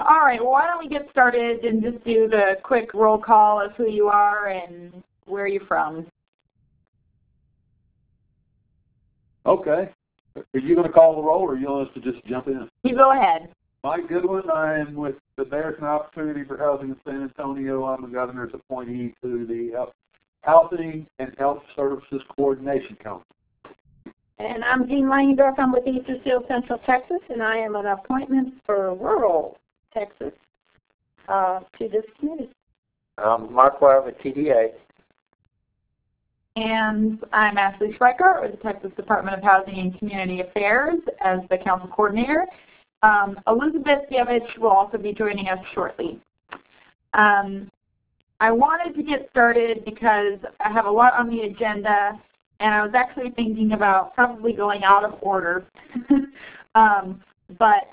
All right, well, why don't we get started and just do the quick roll call of who you are and where you're from. Okay. Are you going to call the roll, or you want us to just jump in? You go ahead. Mike Goodwin. I am with the American Opportunity for Housing in San Antonio. I'm the governor's appointee to the Housing and Health Services Coordination Council. And I'm Jean Langendorf. I'm with Eastern Steel Central Texas, and I am an appointment for rural Texas to this committee. Mark Wire with TDA. And I'm Ashley Schreiker with the Texas Department of Housing and Community Affairs as the council coordinator. Elizabeth Yevich will also be joining us shortly. I wanted to get started because I have a lot on the agenda, and I was actually thinking about probably going out of order. But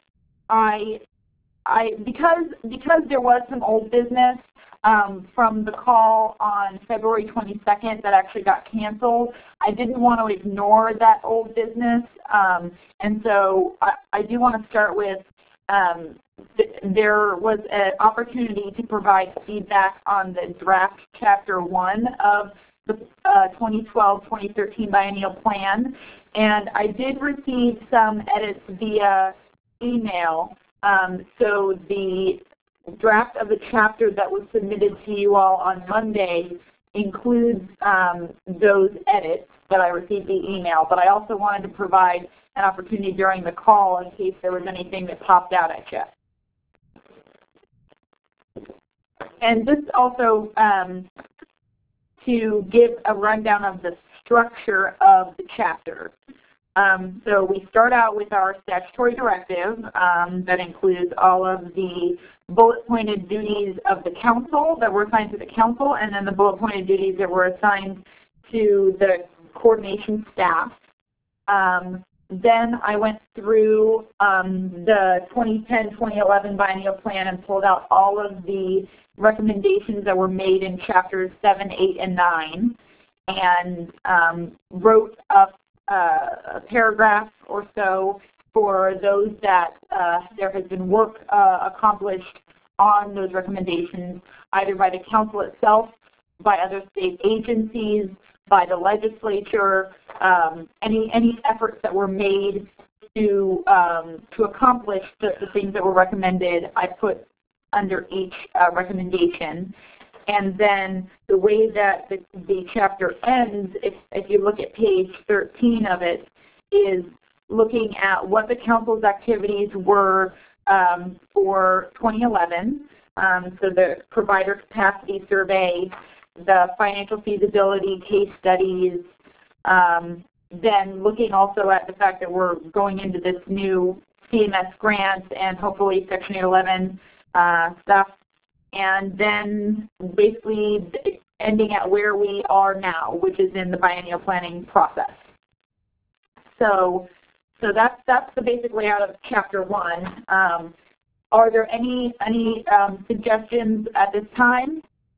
because there was some old business from the call on February 22nd that actually got canceled, I didn't want to ignore that old business. And so I do want to start with there was an opportunity to provide feedback on the draft Chapter 1 of the 2012-2013 Biennial Plan, and I did receive some edits via email. So the draft of the chapter that was submitted to you all on Monday includes those edits that I received via email, but I also wanted to provide an opportunity during the call in case there was anything that popped out at you. And just also to give a rundown of the structure of the chapter. So we start out with our statutory directive that includes all of the bullet-pointed duties of the council that were assigned to the council, and then the bullet-pointed duties that were assigned to the coordination staff. Then I went through the 2010-2011 Biennial Plan and pulled out all of the recommendations that were made in chapters 7, 8, and 9, and wrote up a paragraph or so for those that there has been work accomplished on those recommendations, either by the council itself, by other state agencies, by the legislature, any efforts that were made to accomplish the things that were recommended, I put under each recommendation. And then the way that the chapter ends, if you look at page 13 of it, is looking at what the council's activities were for 2011. So the provider capacity survey, the financial feasibility case studies, then looking also at the fact that we're going into this new CMS grant and hopefully Section 811 stuff, and then basically ending at where we are now, which is in the biennial planning process. So that's the basic layout of Chapter 1. Are there any suggestions at this time?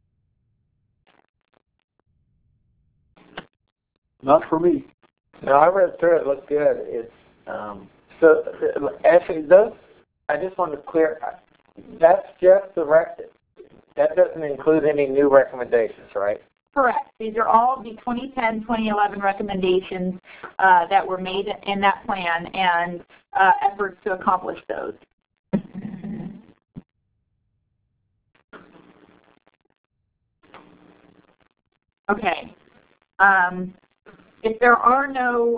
Not for me. No, I read through it. It looked good. It's so actually those. I just want to clear. That's just the that doesn't include any new recommendations, right? Correct. These are all the 2010-2011 recommendations that were made in that plan and efforts to accomplish those. Okay. If there are no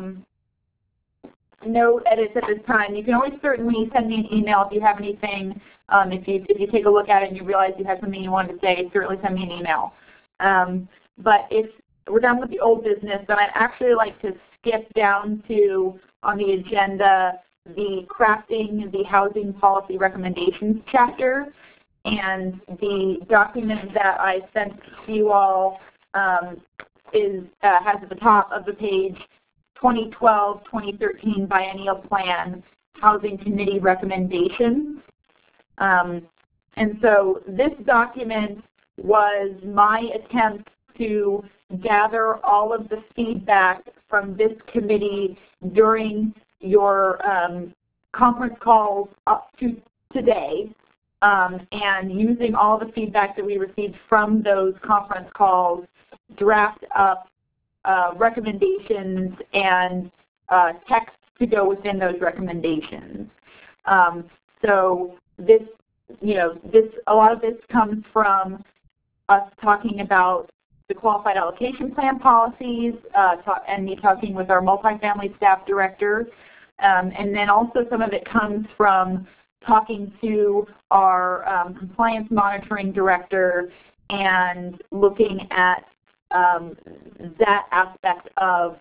edits at this time, you can always certainly send me an email if you have anything. If you take a look at it and you realize you have something you wanted to say, certainly send me an email. But if we're done with the old business, then I'd actually like to skip down to, on the agenda, the crafting the housing policy recommendations chapter. And the document that I sent to you all has at the top of the page 2012-2013 Biennial Plan Housing Committee Recommendations. And so this document was my attempt to gather all of the feedback from this committee during your conference calls up to today, and using all the feedback that we received from those conference calls, draft up recommendations and text to go within those recommendations. So this, a lot of this comes from us talking about the qualified allocation plan policies, and me talking with our multifamily staff director, and then also some of it comes from talking to our compliance monitoring director and looking at that aspect of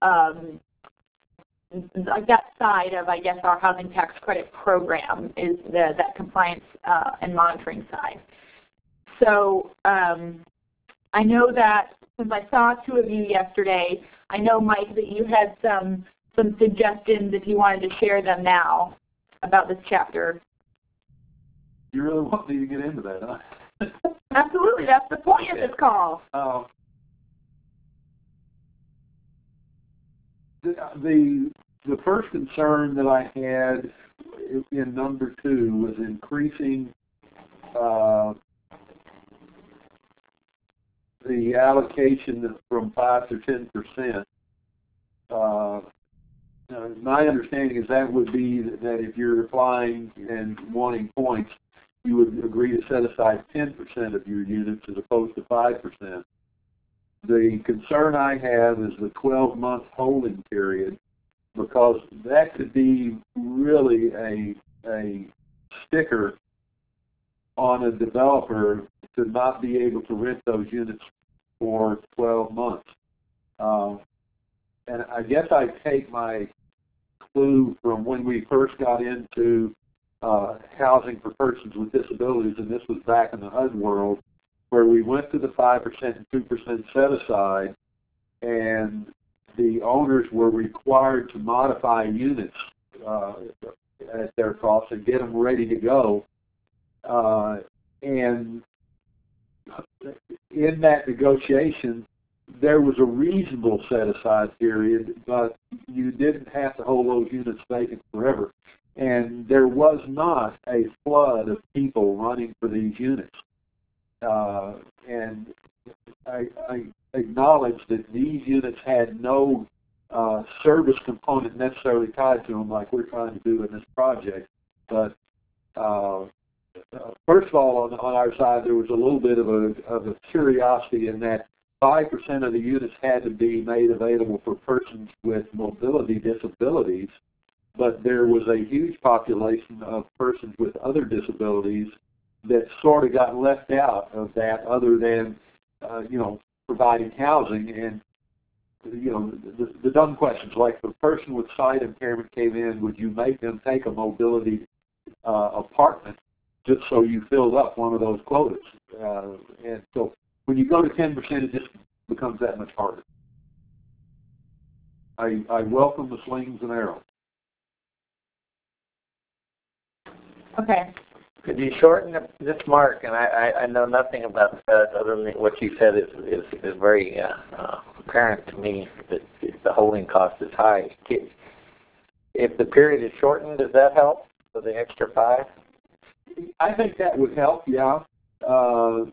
that side of, I guess, our housing tax credit program is that compliance and monitoring side. So I know that since I saw two of you yesterday, I know, Mike, that you had some suggestions if you wanted to share them now about this chapter. You really want me to get into that, huh? Absolutely, that's the point of this call. The first concern that I had in number 2 was increasing the allocation from 5 to 10%. My understanding is that would be that if you're applying and wanting points, you would agree to set aside 10% of your units as opposed to 5%. The concern I have is the 12-month holding period, because that could be really a sticker on a developer to not be able to rent those units for 12 months. And I guess I take my clue from when we first got into housing for persons with disabilities, and this was back in the HUD world, where we went to the 5% and 2% set aside, and the owners were required to modify units at their cost and get them ready to go. And in that negotiation, there was a reasonable set-aside period, but you didn't have to hold those units vacant forever. And there was not a flood of people running for these units. And I acknowledge that these units had no service component necessarily tied to them like we're trying to do in this project. But first of all, on our side, there was a little bit of a curiosity in that 5% of the units had to be made available for persons with mobility disabilities, but there was a huge population of persons with other disabilities that sort of got left out of that, other than, providing housing. And, the dumb questions, like if a person with sight impairment came in, would you make them take a mobility apartment just so you filled up one of those quotas? And so when you go to 10%, it just becomes that much harder. I welcome the slings and arrows. Okay. Could you shorten this, Mark? And I know nothing about that other than what you said is very apparent to me, that the holding cost is high. If the period is shortened, does that help for the extra 5? I think that would help, yeah. Or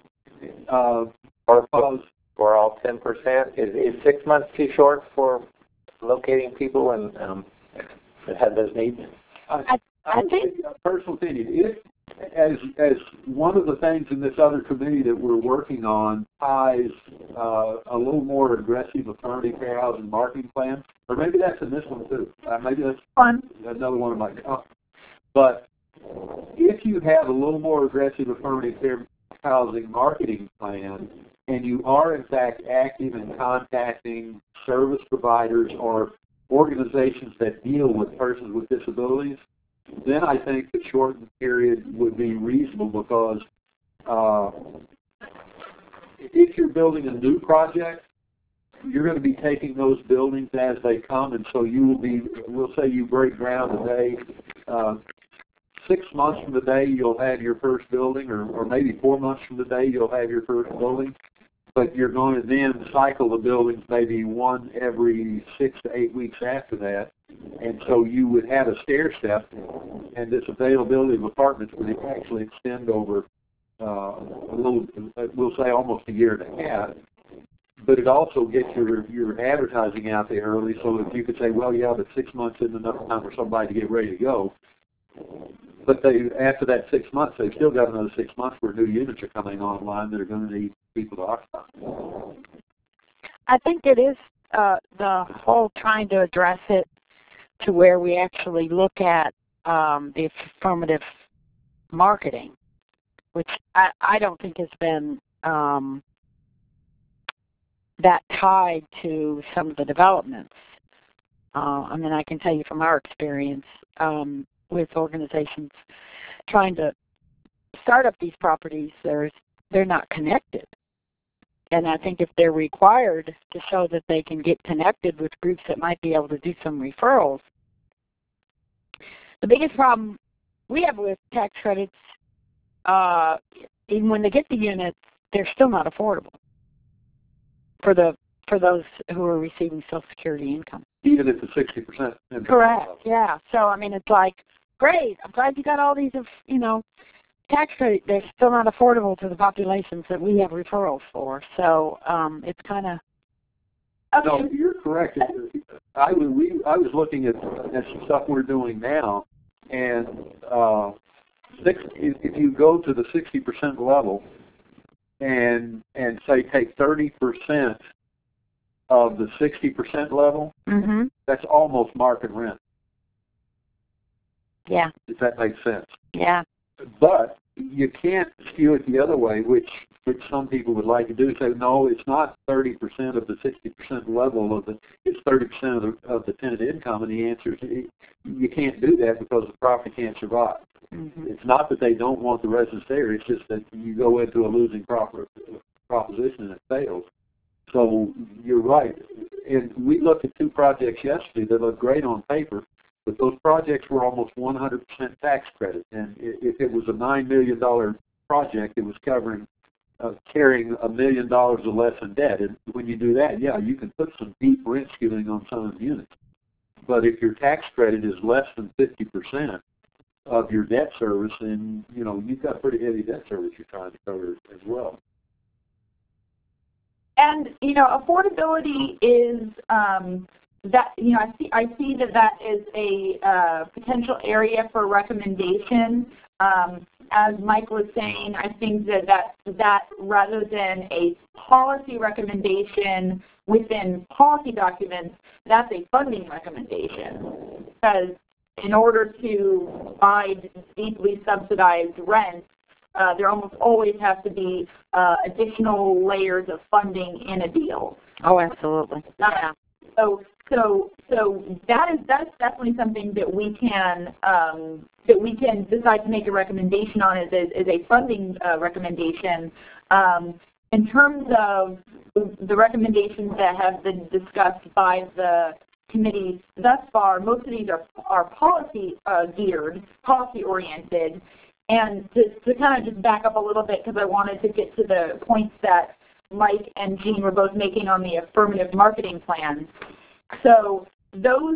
for all 10%? Is 6 months too short for locating people and that have those needs? I think, personal opinion, as one of the things in this other committee that we're working on ties a little more aggressive affirmative fair housing marketing plan, or maybe that's in this one too. Maybe that's another one of my comments. But if you have a little more aggressive affirmative fair housing marketing plan, and you are in fact active in contacting service providers or organizations that deal with persons with disabilities, then I think the shortened period would be reasonable, because if you're building a new project, you're going to be taking those buildings as they come, and so you will be, we'll say you break ground today, 6 months from the day you'll have your first building, or maybe 4 months from the day you'll have your first building. but you're going to then cycle the buildings maybe one every 6 to 8 weeks after that. And so you would have a stair step, and this availability of apartments would actually extend over a little, we'll say almost a year and a half. But it also gets your advertising out there early, so that you could say, well, yeah, but 6 months isn't enough time for somebody to get ready to go. But after that 6 months, they've still got another 6 months where new units are coming online that are going to need people to occupy. I think it is the whole trying to address it to where we actually look at the affirmative marketing, which I don't think has been that tied to some of the developments. I mean, I can tell you from our experience with organizations trying to start up these properties, they're not connected. And I think if they're required to show that they can get connected with groups that might be able to do some referrals, the biggest problem we have with tax credits, even when they get the units, they're still not affordable for those who are receiving Social Security income. Even at the 60%. Correct. Yeah. So I mean, it's like, great. I'm glad you got all these, tax credit. They're still not affordable to the populations that we have referrals for. So it's kind of. No, you're correct. I was looking at some stuff we're doing now, and if you go to the 60% level, and say take 30% of the 60% level, Mm-hmm. that's almost market rent. Yeah. If that makes sense. Yeah. But you can't skew it the other way, which some people would like to do. Say, no, it's not 30% of the 60% level of it's 30% of the tenant income, and the answer is you can't do that because the property can't survive. Mm-hmm. It's not that they don't want the residents there. It's just that you go into a losing proposition and it fails. So you're right. And we looked at 2 projects yesterday that looked great on paper, but those projects were almost 100% tax credit. And if it was a $9 million project, it was carrying $1 million or less in debt. And when you do that, yeah, you can put some deep rent skewing on some of the units. But if your tax credit is less than 50% of your debt service, then you've got pretty heavy debt service you're trying to cover as well. And affordability is that I see that is a potential area for recommendation. As Mike was saying, I think that rather than a policy recommendation within policy documents, that's a funding recommendation, because in order to provide deeply subsidized rent, there almost always has to be additional layers of funding in a deal. Oh, absolutely. Yeah. So that's definitely something that we can decide to make a recommendation on as a funding recommendation. In terms of the recommendations that have been discussed by the committee thus far, most of these are policy geared, policy oriented. And to kind of just back up a little bit, because I wanted to get to the points that Mike and Jean were both making on the affirmative marketing plan. So those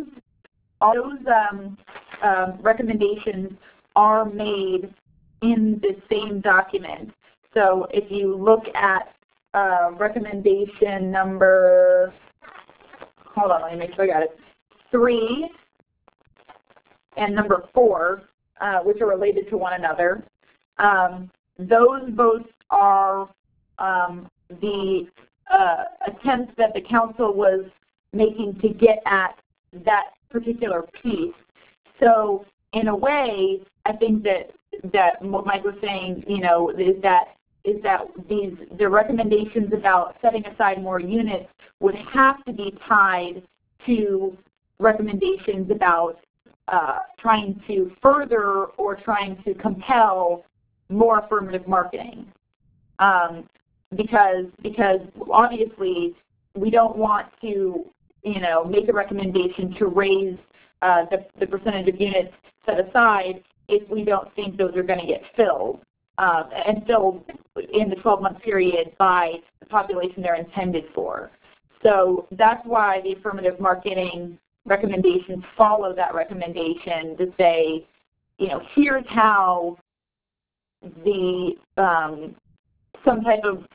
recommendations are made in the same document. So if you look at recommendation number, hold on, let me make sure I got it, 3 and number 4, which are related to one another, those both are the attempts that the council was making to get at that particular piece. So in a way, I think that what Mike was saying, is that the recommendations about setting aside more units would have to be tied to recommendations about trying to further or trying to compel more affirmative marketing. Because obviously we don't want to, make a recommendation to raise the percentage of units set aside if we don't think those are going to get filled and filled in the 12-month period by the population they're intended for. So that's why the affirmative marketing recommendations follow that recommendation to say, you know, here's how the some type of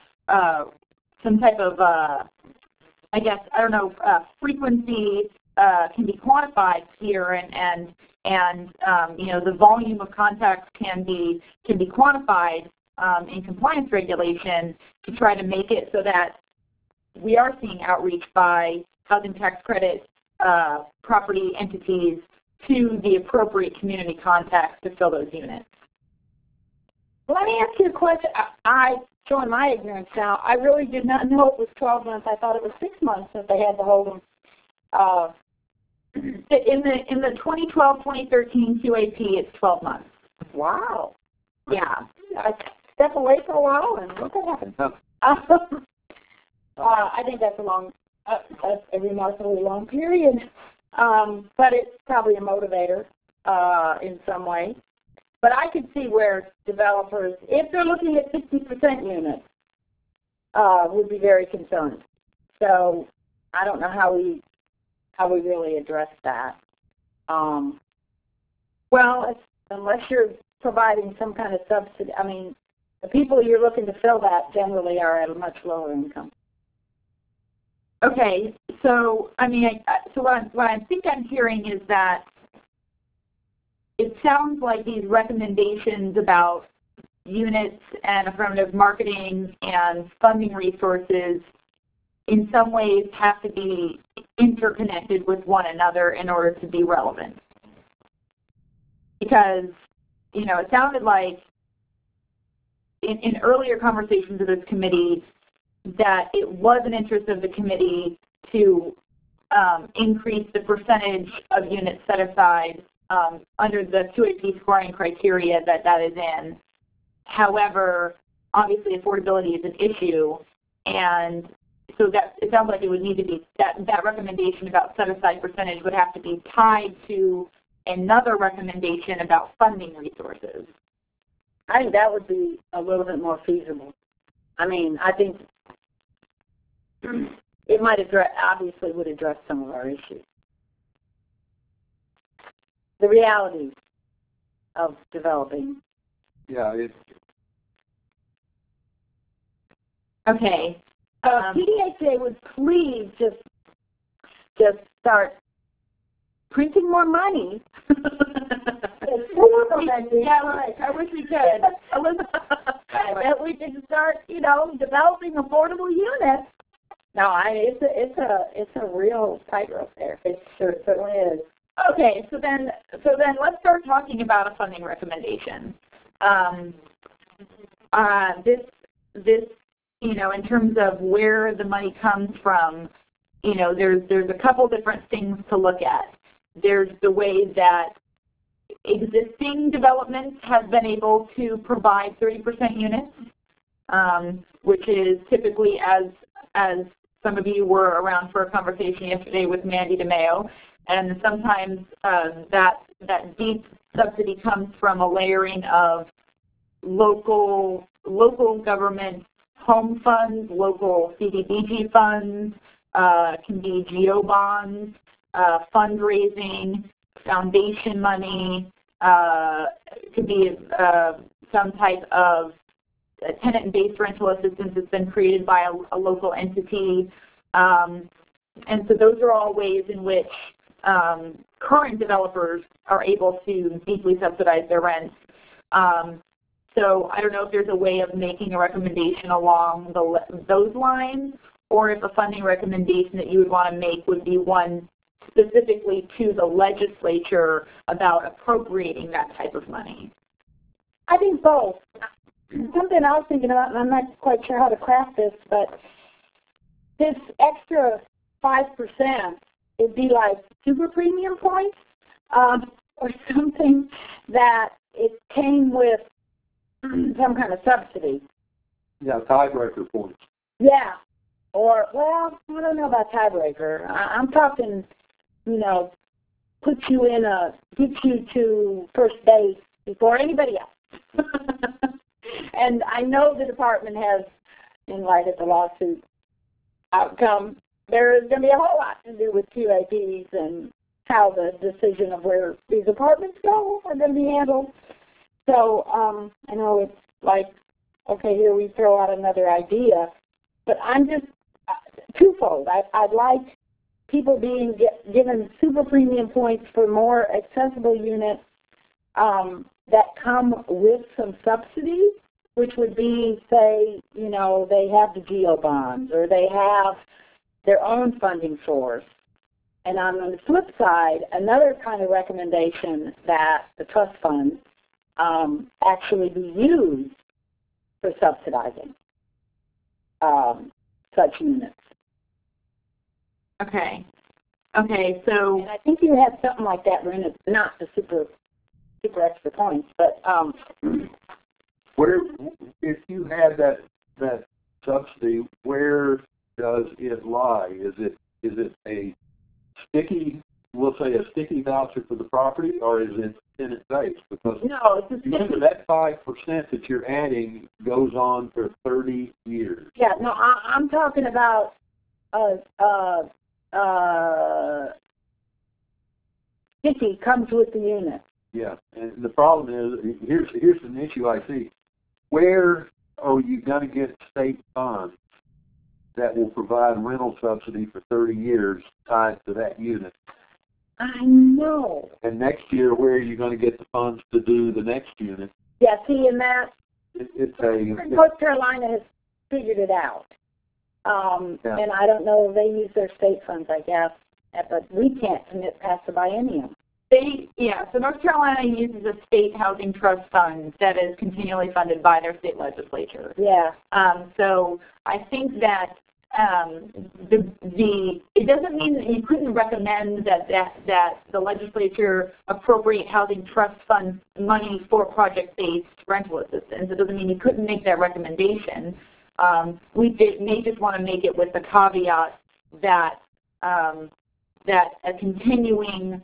I guess, I don't know, frequency can be quantified here, and you know, the volume of contacts can be quantified in compliance regulation to try to make it so that we are seeing outreach by housing tax credit property entities to the appropriate community contacts to fill those units. Let me ask you a question. I showing my ignorance now. I really did not know it was 12 months. I thought it was 6 months that they had to hold them. In the 2012-2013 QAP, it's 12 months. Wow. Yeah. I step away for a while and look what happened. I think that's a remarkably long period. But it's probably a motivator in some way. But I could see where developers, if they're looking at 60% units, would be very concerned. So I don't know how we really address that. Well, unless you're providing some kind of subsidy. I mean, the people you're looking to fill that generally are at a much lower income. Okay, so I mean, so what I think I'm hearing is that it sounds like these recommendations about units and affirmative marketing and funding resources in some ways have to be interconnected with one another in order to be relevant. Because, you know, it sounded like in earlier conversations of this committee that it was an interest of the committee to increase the percentage of units set aside under the QAP scoring criteria that is in. However, obviously affordability is an issue, and so that it sounds like it would need to be that recommendation about set aside percentage would have to be tied to another recommendation about funding resources. I think that would be a little bit more feasible. I mean, I think it might address, obviously would address some of our issues. The realities of developing. Yeah. Okay. PDHA would please just start printing more money. Yeah, right. I wish we could. That we could start, you know, developing affordable units. No, it's a real tightrope there. It certainly is. Okay, so then let's start talking about a funding recommendation. This, you know, in terms of where the money comes from, you know, there's a couple different things to look at. There's the way that existing developments have been able to provide 30% units, which is typically, as some of you were around for a conversation yesterday with Mandy DeMeo, and sometimes that deep subsidy comes from a layering of local government home funds, local CDBG funds, can be GO bonds, fundraising, foundation money, could be some type of tenant-based rental assistance that's been created by a local entity. And so those are all ways in which current developers are able to deeply subsidize their rents. So I don't know if there's a way of making a recommendation along those lines, or if a funding recommendation that you would want to make would be one specifically to the legislature about appropriating that type of money. I think both. Something I was thinking about, and I'm not quite sure how to craft this, but this extra 5%, it'd be like super premium points, or something that it came with some kind of subsidy. Yeah, tiebreaker points. Yeah. Or, well, I don't know about tiebreaker. I'm talking, you know, get you to first base before anybody else. And I know the department has, in light of the lawsuit outcome, there is going to be a whole lot to do with QAPs and how the decision of where these apartments go are going to be handled. So I know it's like, okay, here we throw out another idea, but I'm just twofold. I'd like people being given super premium points for more accessible units that come with some subsidy, which would be, say, you know, they have the GEO bonds or they have their own funding source. And on the flip side, another kind of recommendation that the trust fund actually be used for subsidizing such units. Okay. Okay, so... And I think you had something like that, Ren. It's not the super extra points, but... Where, if you had that subsidy, where does it lie? Is it a sticky, we'll say a sticky voucher for the property, or is it tenant-based? Because no, it's a remember that 5% that you're adding goes on for 30 years. Yeah, no, I'm talking about sticky comes with the unit. Yeah, and the problem is, here's an issue I see. Where are you going to get state funds that will provide rental subsidy for 30 years tied to that unit? I know. And next year, where are you going to get the funds to do the next unit? Yeah, see, in that, North Carolina has figured it out. And I don't know if they use their state funds, I guess, but we can't commit past the biennium. So North Carolina uses a state housing trust fund that is continually funded by their state legislature. Yeah. So I think that it doesn't mean that you couldn't recommend that the legislature appropriate housing trust fund money for project-based rental assistance. It doesn't mean you couldn't make that recommendation. We may just want to make it with the caveat that that a continuing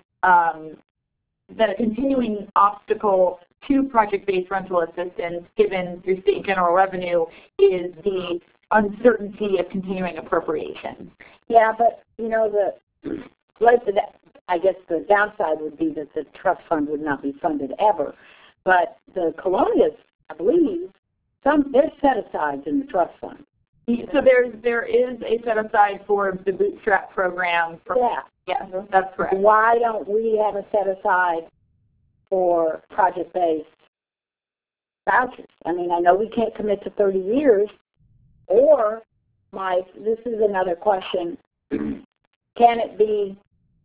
obstacle to project-based rental assistance, given through state general revenue, is the uncertainty of continuing appropriation. Yeah, but you know, I guess the downside would be that the trust fund would not be funded ever. But the colonias, I believe, there's set-asides in the trust fund. So there is a set-aside for the bootstrap program. Yes, that's correct. Why don't we have a set-aside for project-based vouchers? I mean, I know we can't commit to 30 years, or, Mike, this is another question, can it be,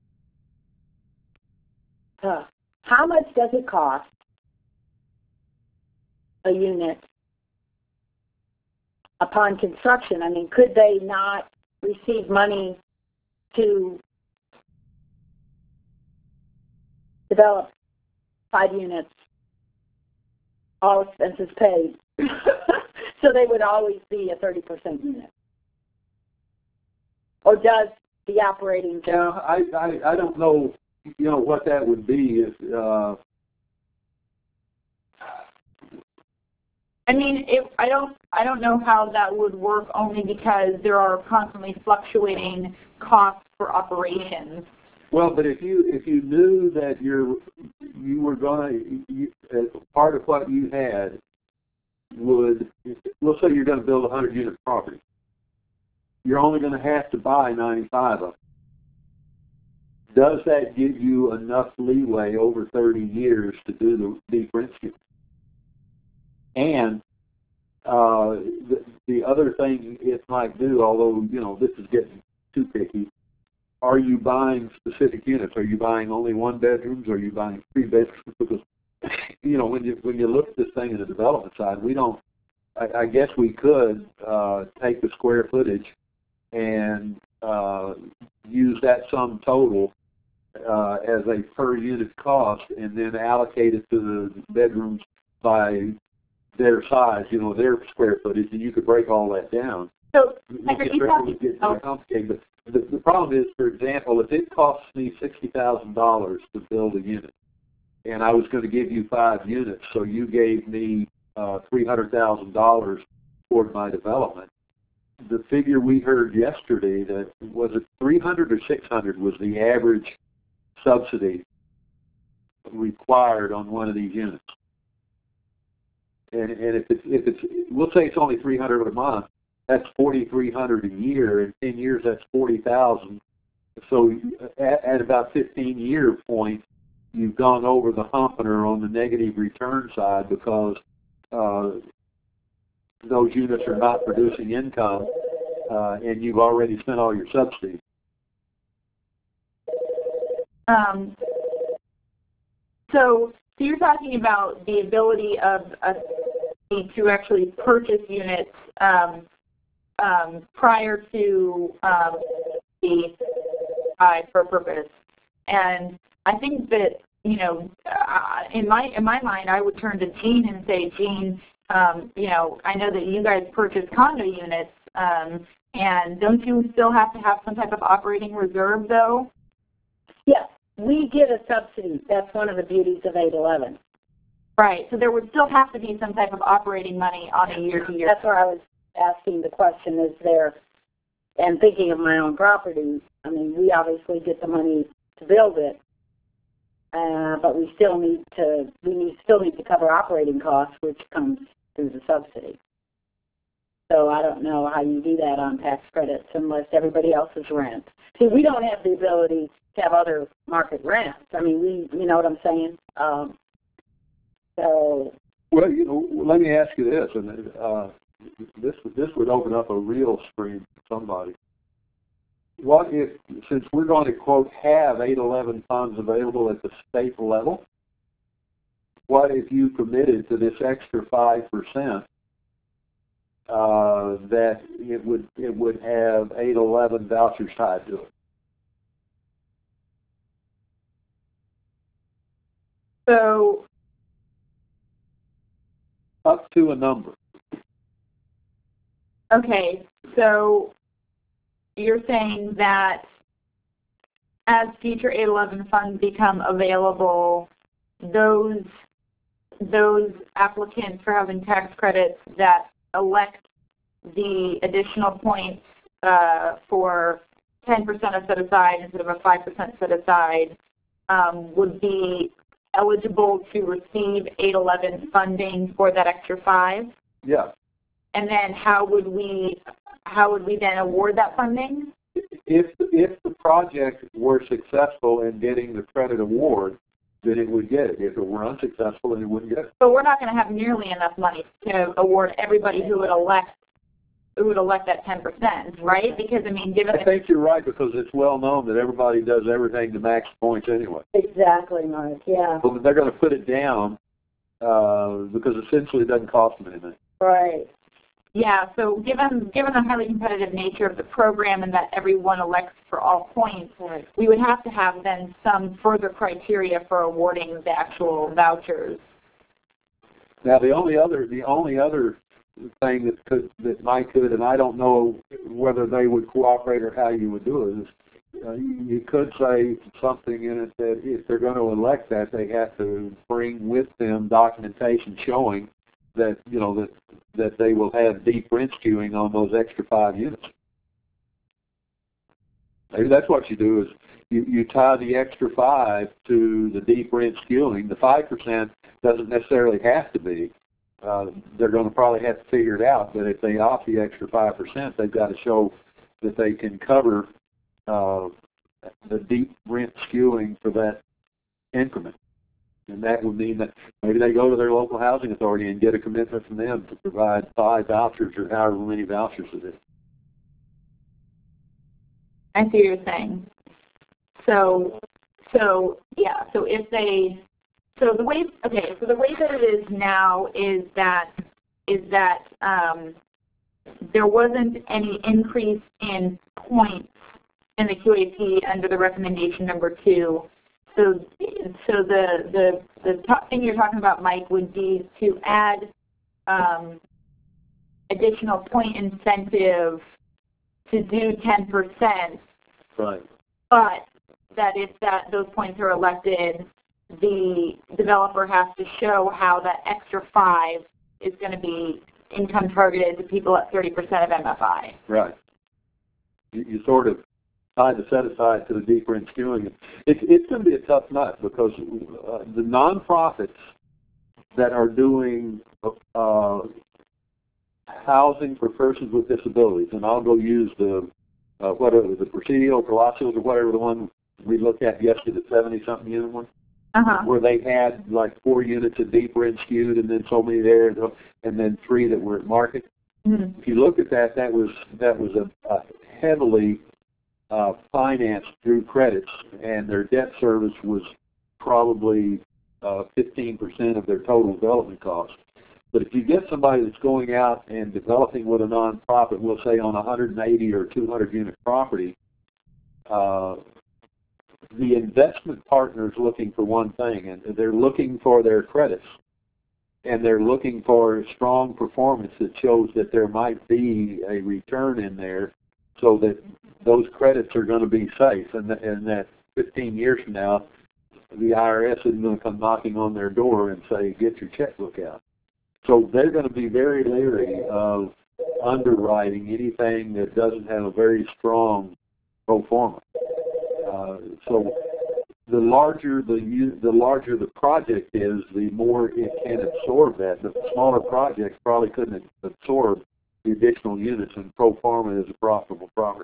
how much does it cost a unit upon construction? I mean, could they not receive money to develop 5 units, all expenses paid? So they would always be a 30% unit. Or does the operating? Yeah, I don't know, you know, what that would be if. I mean, I don't know how that would work, only because there are constantly fluctuating costs for operations. Well, but if you knew that you were going to, part of what you had would, let's say you're going to build a 100-unit property. You're only going to have to buy 95 of them. Does that give you enough leeway over 30 years to do the deep rinsing? And the other thing it might do, although, you know, this is getting too picky, are you buying specific units? Are you buying only 1 bedrooms? Are you buying 3 bedrooms? Because, you know, when you look at this thing in the development side, we don't, I guess we could take the square footage and use that sum total as a per unit cost, and then allocate it to the bedrooms by their size, you know, their square footage, and you could break all that down. So, it gets very complicated. But the problem is, for example, if it costs me $60,000 to build a unit, and I was going to give you 5 units, so you gave me $300,000 toward my development, the figure we heard yesterday, that was it 300 or 600 was the average subsidy required on one of these units. And if it's we'll say it's only 300 a month, that's 4,300 a year. In 10 years, that's 40,000. So at about 15-year point, you've gone over the hump and are on the negative return side because those units are not producing income, and you've already spent all your subsidies. So you're talking about the ability of a state to actually purchase units prior to the for purpose, and I think that in my mind, I would turn to Jean and say, Jean, I know that you guys purchase condo units, and don't you still have to have some type of operating reserve, though? Yes, we get a subsidy. That's one of the beauties of 811. Right. So there would still have to be some type of operating money on a year-to-year. That's where I was asking the question: is there? And thinking of my own property, I mean, we obviously get the money to build it, but we still need to cover operating costs, which comes through the subsidy. So I don't know how you do that on tax credits unless everybody else's rent. See, we don't have the ability to have other market rents. I mean, you know what I'm saying? So. Well, let me ask you this, and this would open up a real stream for somebody. What if, since we're going to, quote, have 811 funds available at the state level, what if you committed to this extra 5% that it would have 811 vouchers tied to it? So up to a number. Okay, so you're saying that as future 811 funds become available, those applicants for having tax credits that elect the additional points for 10% set aside instead of a 5% set aside would be eligible to receive 811 funding for that extra 5? Yeah. And then how would we then award that funding? If the project were successful in getting the credit award, then it would get it. If it were unsuccessful, then it wouldn't get it. So we're not going to have nearly enough money to award everybody who would elect that 10%, right? Because I think you're right, because it's well known that everybody does everything to max points anyway. Exactly, Mark. Yeah. So they're going to put it down because essentially it doesn't cost them anything. Right. Yeah, so given the highly competitive nature of the program and that everyone elects for all points, we would have to have then some further criteria for awarding the actual vouchers. Now the only other thing that might could, and I don't know whether they would cooperate or how you would do it, is you could say something in it that if they're going to elect that, they have to bring with them documentation showing that that they will have deep rent skewing on those extra 5 units. Maybe that's what you do, is you tie the extra 5 to the deep rent skewing. The 5% doesn't necessarily have to be. They're going to probably have to figure it out, but if they opt the extra 5%, they've got to show that they can cover the deep rent skewing for that increment. And that would mean that maybe they go to their local housing authority and get a commitment from them to provide 5 vouchers or however many vouchers it is. I see what you're saying. So the way that it is now is that there wasn't any increase in points in the QAP under the recommendation number 2. So the top thing you're talking about, Mike, would be to add additional point incentive to do 10%. Right. But that if those points are elected, the developer has to show how that extra 5 is going to be income targeted to people at 30% of MFI. Right. You sort of tied the set-aside to the deeper in skewing. It's going to be a tough nut because the nonprofits that are doing housing for persons with disabilities, and I'll go use the Presidio, Palacios, or whatever the one we looked at yesterday, the 70-something unit one, where they had like 4 units of deeper and skewed, and then so many there, and then 3 that were at market. Mm-hmm. If you look at that, that was a heavily financed through credits, and their debt service was probably 15% of their total development cost. But if you get somebody that's going out and developing with a nonprofit, we'll say on 180 or 200 unit property, the investment partner is looking for one thing, and they're looking for their credits, and they're looking for strong performance that shows that there might be a return in there, so that those credits are going to be safe, and that 15 years from now, the IRS isn't going to come knocking on their door and say, "Get your checkbook out." So they're going to be very leery of underwriting anything that doesn't have a very strong pro forma. So the larger the project is, the more it can absorb that. The smaller projects probably couldn't absorb the additional units, and pro forma is a profitable property.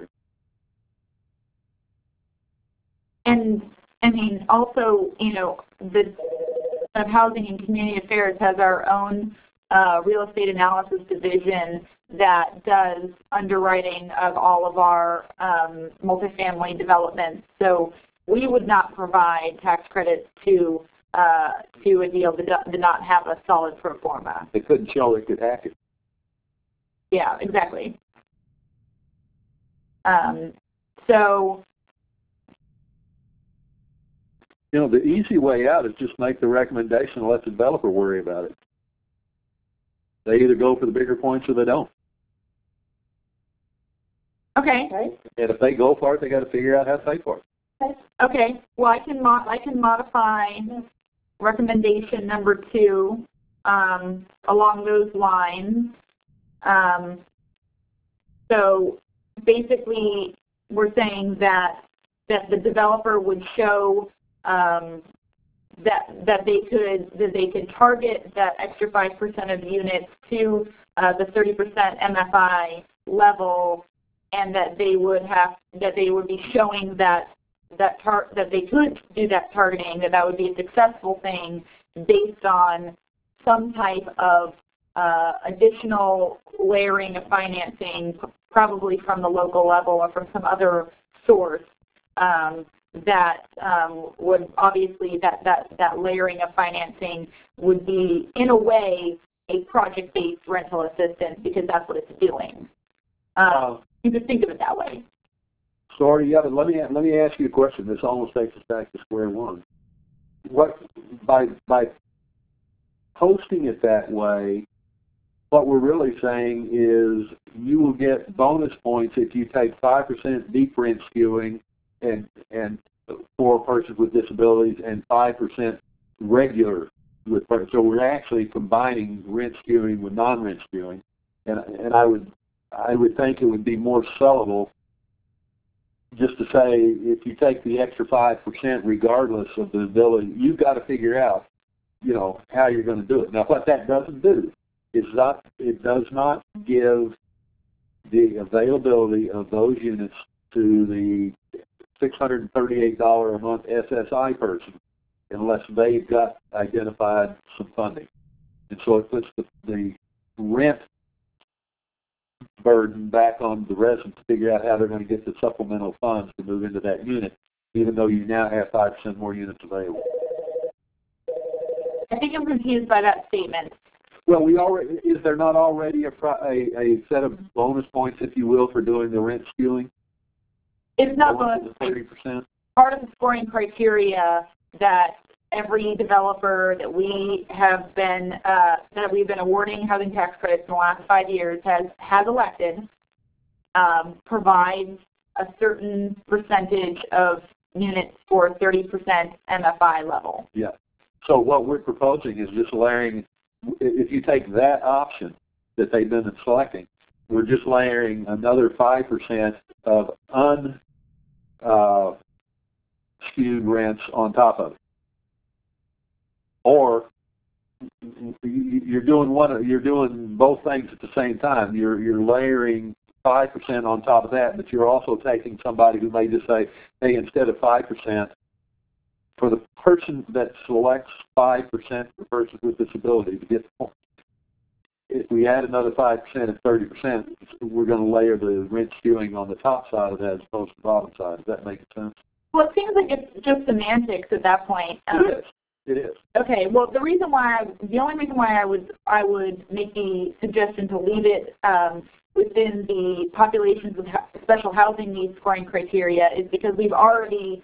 And I mean, also, the Housing and Community Affairs has our own real estate analysis division that does underwriting of all of our multifamily developments. So we would not provide tax credits to a deal that did not have a solid pro forma. They couldn't show they could hack it. Yeah, exactly. So, the easy way out is just make the recommendation and let the developer worry about it. They either go for the bigger points or they don't. okay. And if they go for it, they got to figure out how to pay for it. Okay. Well, I can modify recommendation number 2 along those lines. So basically, we're saying that the developer would show that they could target that extra 5% of units to the 30% MFI level, and that they would be showing that they could do that targeting, that would be a successful thing based on some type of additional layering of financing, probably from the local level or from some other source, that would obviously that layering of financing would be, in a way, a project-based rental assistance, because that's what it's doing. You could think of it that way. Sorry, yeah, but let me ask you a question. This almost takes us back to square one. What by posting it that way, what we're really saying is you will get bonus points if you take 5% deep rent skewing and for persons with disabilities, and 5% regular with persons. So we're actually combining rent skewing with non-rent skewing, and I would think it would be more sellable just to say, if you take the extra 5% regardless of the ability, you've got to figure out, how you're going to do it. Now, what that doesn't do is it does not give the availability of those units to the $638 a month SSI person unless they've got identified some funding. And so it puts the rent burden back on the residents to figure out how they're going to get the supplemental funds to move into that unit, even though you now have 5% more units available. I think I'm confused by that statement. Well, is there not already a set of bonus points, if you will, for doing the rent skewing? It's not bonus. 30%. Part of the scoring criteria that every developer that we have been that we've been awarding housing tax credits in the last 5 years has elected provides a certain percentage of units for 30% MFI level. Yeah. So what we're proposing is just layering. If you take that option that they've been selecting. We're just layering another 5% of skewed rents on top of it. Or you're doing both things at the same time. You're layering 5% on top of that, but you're also taking somebody who may just say, hey, instead of 5%, for the person that selects 5% for persons with disability to get the point, if we add another 5% and 30%, we're going to layer the rent skewing on the top side of that as opposed to the bottom side. Does that make sense? Well, it seems like it's just semantics at that point. It is. Okay. Well, the only reason why I would make the suggestion to leave it within the populations with special housing needs scoring criteria is because we've already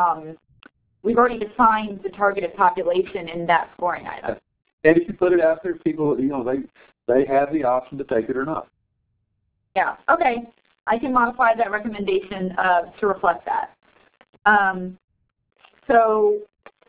defined the targeted population in that scoring item. And if you put it out there, people, they have the option to take it or not. Yeah. Okay. I can modify that recommendation to reflect that. So,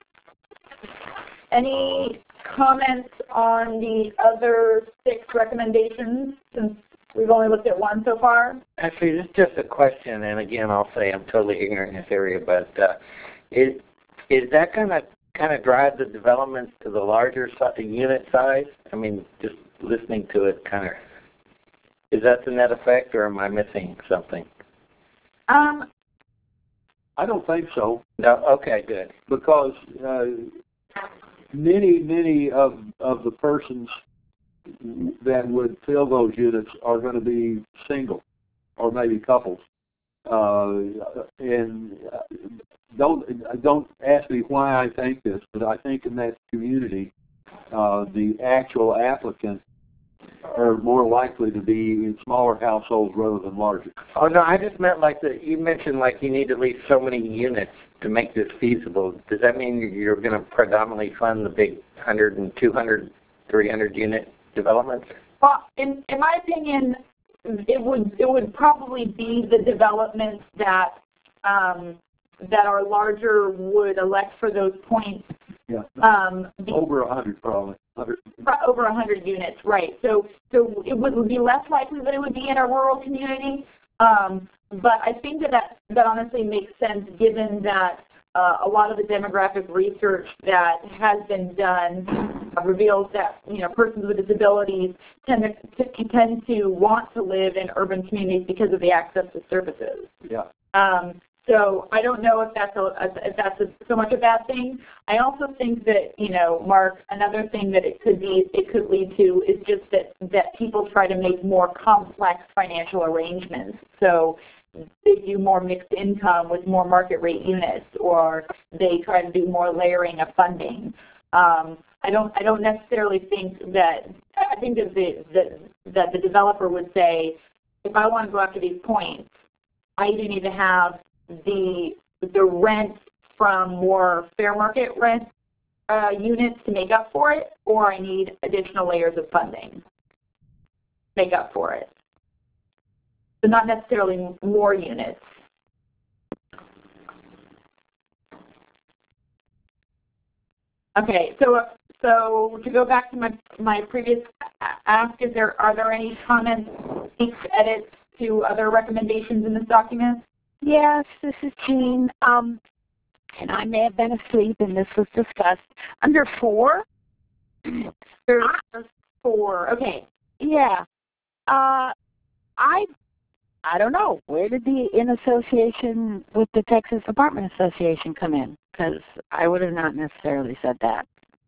any comments on the other 6 recommendations since we've only looked at one so far? Actually, this is just a question, and again, I'll say I'm totally ignorant in this area, but is that going to kind of drive the developments to the larger unit size? I mean, just listening to it kind of, is that the net effect, or am I missing something? I don't think so. No? Okay, good. Because many of the persons that would fill those units are going to be single or maybe couples. And don't ask me why I think this, but I think in that community, the actual applicants are more likely to be in smaller households rather than larger. Oh, no, I just meant you mentioned you need at least so many units to make this feasible. Does that mean you're going to predominantly fund the big 100 and 200, 300 unit developments? Well, in my opinion, it would probably be the developments that are larger would elect for those points. Yeah. Over 100 probably. Over 100 units, right. So it would be less likely that it would be in a rural community. But I think that honestly makes sense given that a lot of the demographic research that has been done reveals that persons with disabilities tend to want to live in urban communities because of the access to services. Yeah. So I don't know if that's so much a bad thing. I also think that Mark, another thing that it could lead to is just that people try to make more complex financial arrangements. So they do more mixed income with more market rate units, or they try to do more layering of funding. I don't necessarily think that. I think that the developer would say, if I want to go after these points, I either need to have the rent from more fair market rent units to make up for it, or I need additional layers of funding to make up for it. So not necessarily more units. Okay, so to go back to my previous ask, are there any comments, edits to other recommendations in this document? Yes, this is Jean. And I may have been asleep, and this was discussed. Under 4? There's 4. Okay. Yeah. I don't know. Where did the in association with the Texas Apartment Association come in? Because I would have not necessarily said that.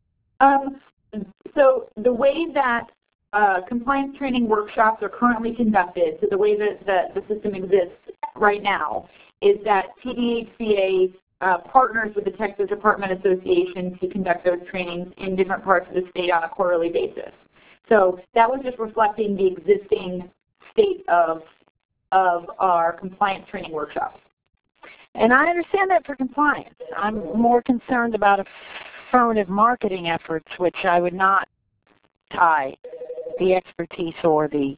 So the way that compliance training workshops are currently conducted, so the way that the system exists right now, is that TDHCA partners with the Texas Apartment Association to conduct those trainings in different parts of the state on a quarterly basis. So that was just reflecting the existing state of our compliance training workshops. And I understand that for compliance. I'm more concerned about affirmative marketing efforts, which I would not tie the expertise or the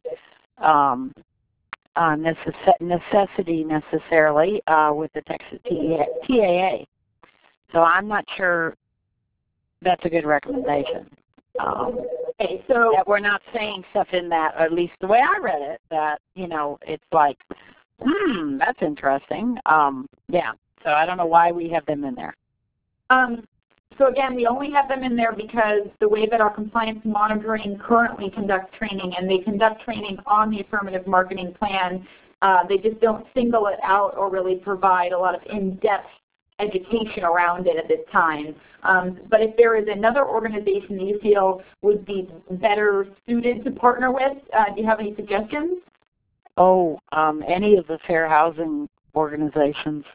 necessity necessarily with the Texas TAA. So I'm not sure that's a good recommendation. Okay, so that we're not saying stuff in that, or at least the way I read it, that, you know, it's like, that's interesting. Yeah, so I don't know why we have them in there. So again, we only have them in there because the way that our compliance monitoring currently conducts training, and they conduct training on the affirmative marketing plan, they just don't single it out or really provide a lot of in-depth education around it at this time. But if there is another organization that you feel would be better suited to partner with, do you have any suggestions? Oh, any of the fair housing organizations.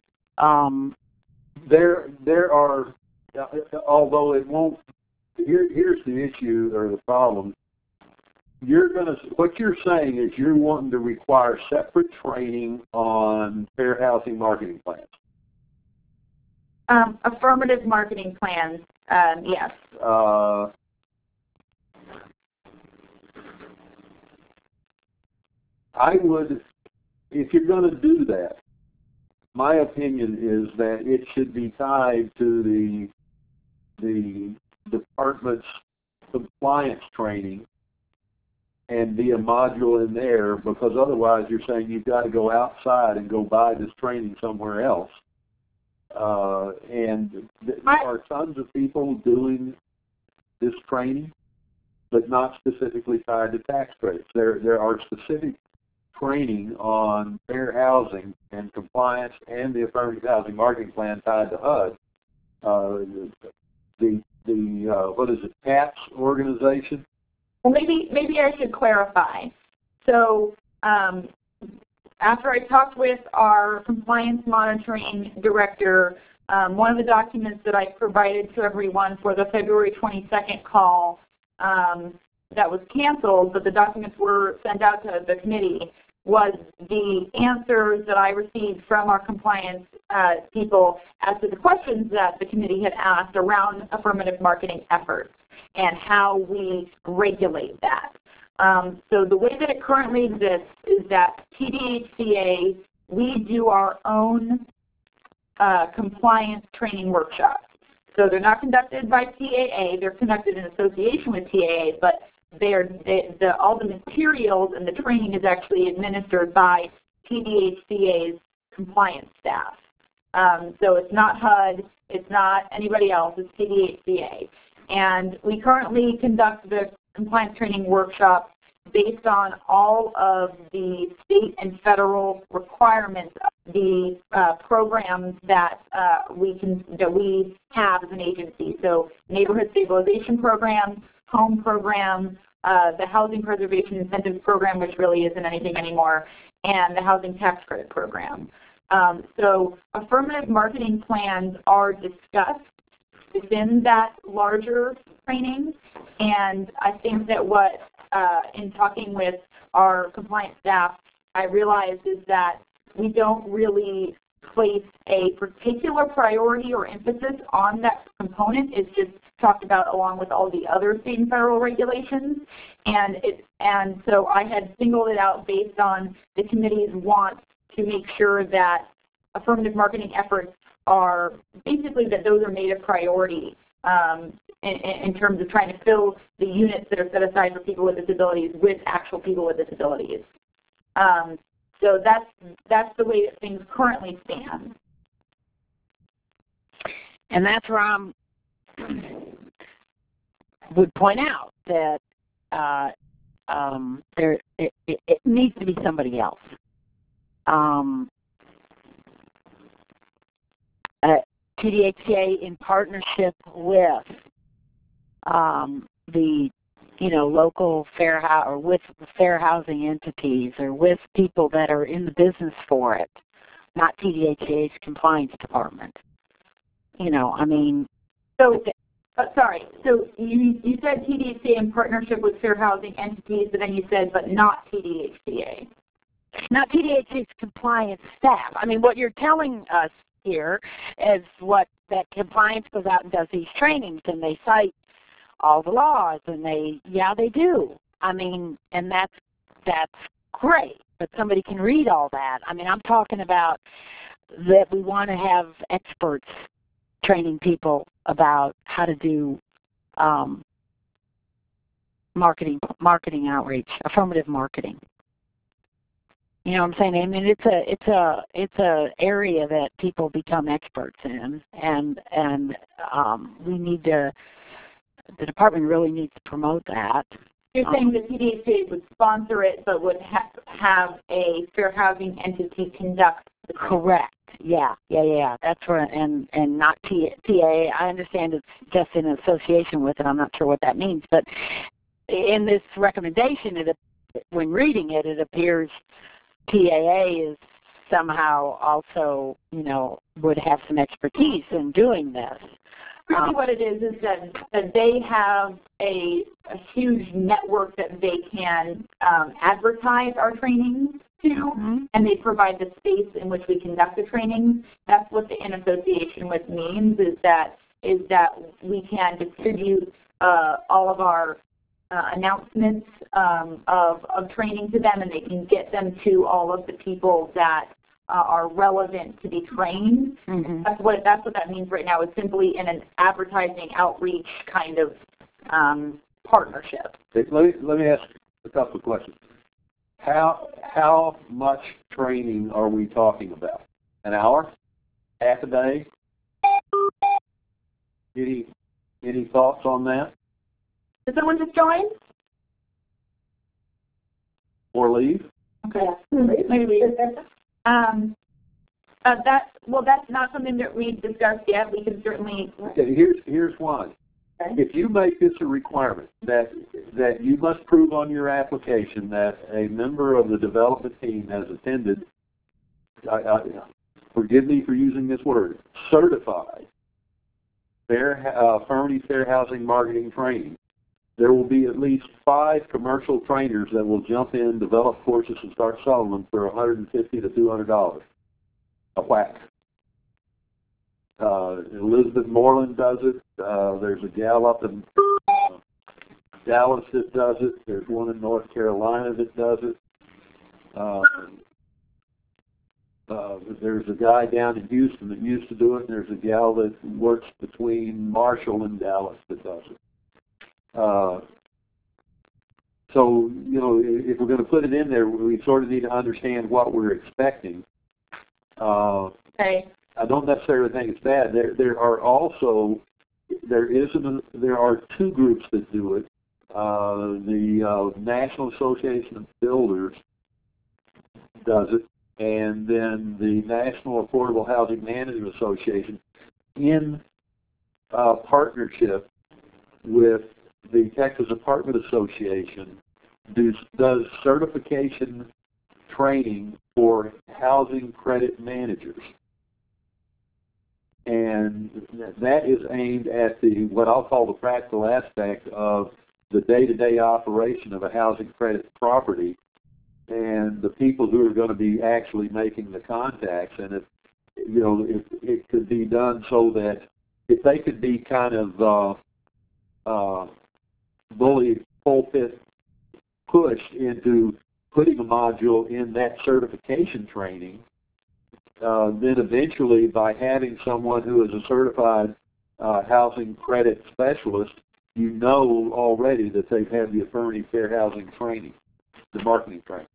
There are, although it won't. Here's the issue or the problem. What you're saying is you're wanting to require separate training on fair housing marketing plans. Affirmative marketing plans, yes. I would, if you're going to do that, my opinion is that it should be tied to the department's compliance training and be a module in there, because otherwise you're saying you've got to go outside and go buy this training somewhere else. And there are tons of people doing this training, but not specifically tied to tax credits. There are specific training on fair housing and compliance and the affirmative housing marketing plan tied to HUD. What is it, CAPS organization? Well, maybe I should clarify. So after I talked with our compliance monitoring director, one of the documents that I provided to everyone for the February 22nd call that was canceled, but the documents were sent out to the committee, was the answers that I received from our compliance people as to the questions that the committee had asked around affirmative marketing efforts and how we regulate that. So the way that it currently exists is that TDHCA, we do our own compliance training workshops. So they're not conducted by TAA, they're conducted in association with TAA, but all the materials and the training is actually administered by TDHCA's compliance staff. So it's not HUD, it's not anybody else, it's TDHCA. And we currently conduct the compliance training workshops based on all of the state and federal requirements of the programs that we have as an agency. So neighborhood stabilization program, home program, the housing preservation incentives program, which really isn't anything anymore, and the housing tax credit program. So affirmative marketing plans are discussed within that larger training, and I think that what, in talking with our compliance staff, I realized is that we don't really place a particular priority or emphasis on that component. It's just talked about along with all the other state and federal regulations, and so I had singled it out based on the committee's want to make sure that affirmative marketing efforts are basically that those are made a priority in terms of trying to fill the units that are set aside for people with disabilities with actual people with disabilities. So that's the way that things currently stand. And that's where I would point out that it needs to be somebody else. TDHCA in partnership with the local fair or with the fair housing entities or with people that are in the business for it, not TDHCA's compliance department. So, sorry. So you said TDHCA in partnership with fair housing entities, but then you said, but not TDHCA. Not TDHCA's compliance staff. I mean, what you're telling us here is that compliance goes out and does these trainings, and they cite all the laws, and they do. I mean, and that's great, but somebody can read all that. I mean, I'm talking about that we want to have experts training people about how to do marketing outreach, affirmative marketing. You know what I'm saying? I mean, it's a area that people become experts in, and we need to. The department really needs to promote that. You're saying the PDHA would sponsor it, but would have a fair housing entity conduct the training. Correct. Yeah. That's right. And not PA. I understand it's just in association with it. I'm not sure what that means, but in this recommendation, when reading it, it appears PAA is somehow also, would have some expertise in doing this. Really what it is that they have a huge network that they can advertise our trainings to, and they provide the space in which we conduct the trainings. That's what the in association with means, is that we can distribute all of our announcements of training to them, and they can get them to all of the people that are relevant to be trained. Mm-hmm. That's what that means right now, is simply in an advertising outreach kind of partnership. Let me ask a couple of questions. How much training are we talking about? An hour? Half a day? Any thoughts on that? Did someone just join? Or leave? Okay. Maybe. That's not something that we've discussed yet. We can certainly. Okay, here's one. Okay. If you make this a requirement that you must prove on your application that a member of the development team has attended, forgive me for using this word, certified affirmative fair housing marketing training, there will be at least 5 commercial trainers that will jump in, develop courses, and start selling them for $150 to $200 a whack. Elizabeth Moreland does it. There's a gal up in Dallas that does it. There's one in North Carolina that does it. There's a guy down in Houston that used to do it, and there's a gal that works between Marshall and Dallas that does it. So, if we're going to put it in there, we sort of need to understand what we're expecting. Okay. I don't necessarily think it's bad. There are 2 groups that do it. The National Association of Builders does it, and then the National Affordable Housing Management Association, in partnership with the Texas Apartment Association, does certification training for housing credit managers. And that is aimed at what I'll call the practical aspect of the day-to-day operation of a housing credit property, and the people who are going to be actually making the contacts. And if it could be done so that if they could be kind of bully pulpit pushed into putting a module in that certification training, then eventually, by having someone who is a certified housing credit specialist, already that they've had the affirmative fair housing training, the marketing training.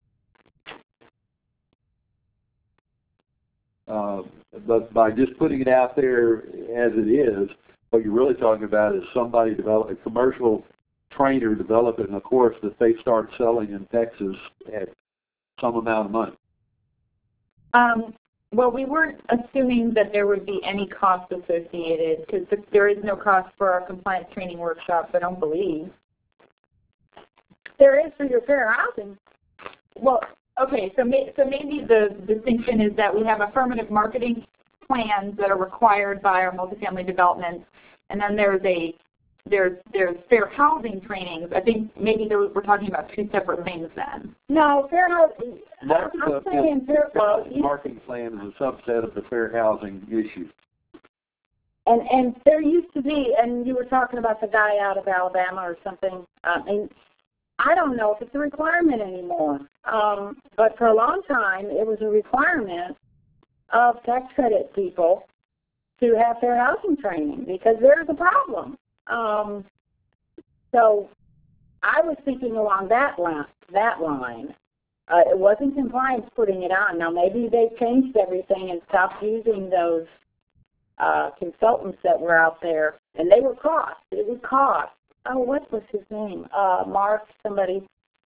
But by just putting it out there as it is, what you're really talking about is somebody a commercial trainer developing a course that they start selling in Texas at some amount of money. Well, we weren't assuming that there would be any cost associated, because there is no cost for our compliance training workshops, I don't believe. There is for your fair housing. Well, okay, so maybe the distinction is that we have affirmative marketing plans that are required by our multifamily developments, and then there's fair housing trainings. I think maybe we're talking about 2 separate things then. No, fair housing. Marketing plan is a subset of the fair housing issue. And there used to be, and you were talking about the guy out of Alabama or something, and I don't know if it's a requirement anymore, but for a long time it was a requirement of tax credit people to have fair housing training, because there's a problem. So I was thinking along that line. It wasn't compliance putting it on. Now maybe they changed everything and stopped using those consultants that were out there, and they were cost. It would cost. Oh, what was his name? Mark, somebody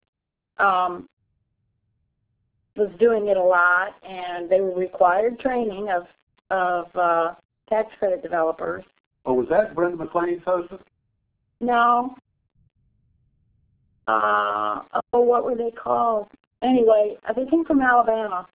was doing it a lot, and they were required training of tax credit developers. Oh, was that Brenda McLean's husband? No. What were they called? Anyway, they came from Alabama.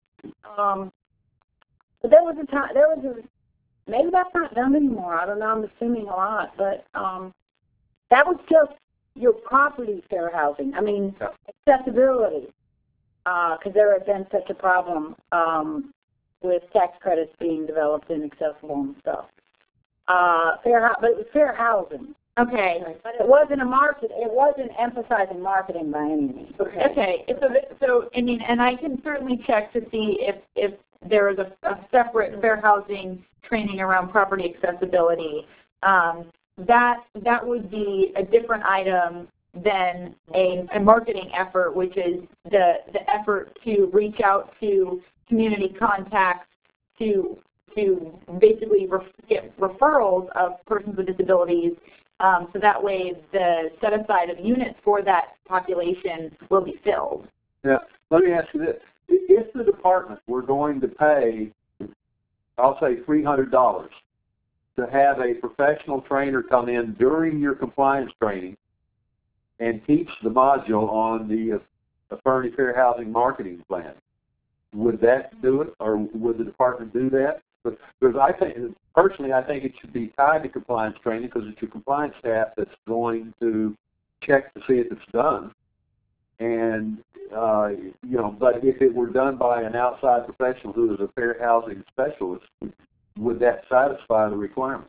But there was a time, maybe that's not done anymore. I don't know, I'm assuming a lot, but that was just your property fair housing. I mean, accessibility, because there had been such a problem with tax credits being developed and accessible and stuff. But it was fair housing. Okay. But it wasn't it wasn't emphasizing marketing by any means. Okay. So I mean, and I can certainly check to see if there is a separate fair housing training around property accessibility. That would be a different item than a marketing effort, which is the effort to reach out to community contacts to basically get referrals of persons with disabilities. So that way the set aside of units for that population will be filled. Yeah. Let me ask you this. If the department were going to pay, I'll say $300, to have a professional trainer come in during your compliance training and teach the module on the Affirmative Fair Housing Marketing Plan, would that do it, or would the department do that? Because I think, personally, I think it should be tied to compliance training because it's your compliance staff that's going to check to see if it's done. And, but if it were done by an outside professional who is a fair housing specialist, would that satisfy the requirement?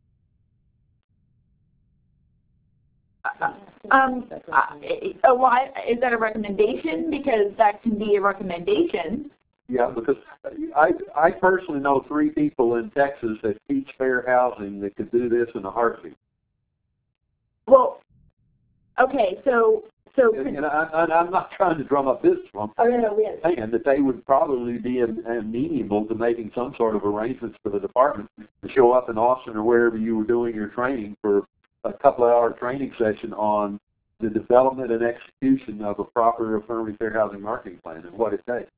Is that a recommendation? Because that can be a recommendation. Yeah, because I personally know 3 people in Texas that teach fair housing that could do this in a heartbeat. Well, okay, so and I'm not trying to drum up business from them, saying that they would probably be amenable to making some sort of arrangements for the department to show up in Austin or wherever you were doing your training for a couple-hour training session on the development and execution of a proper affirmative fair housing marketing plan and what it takes.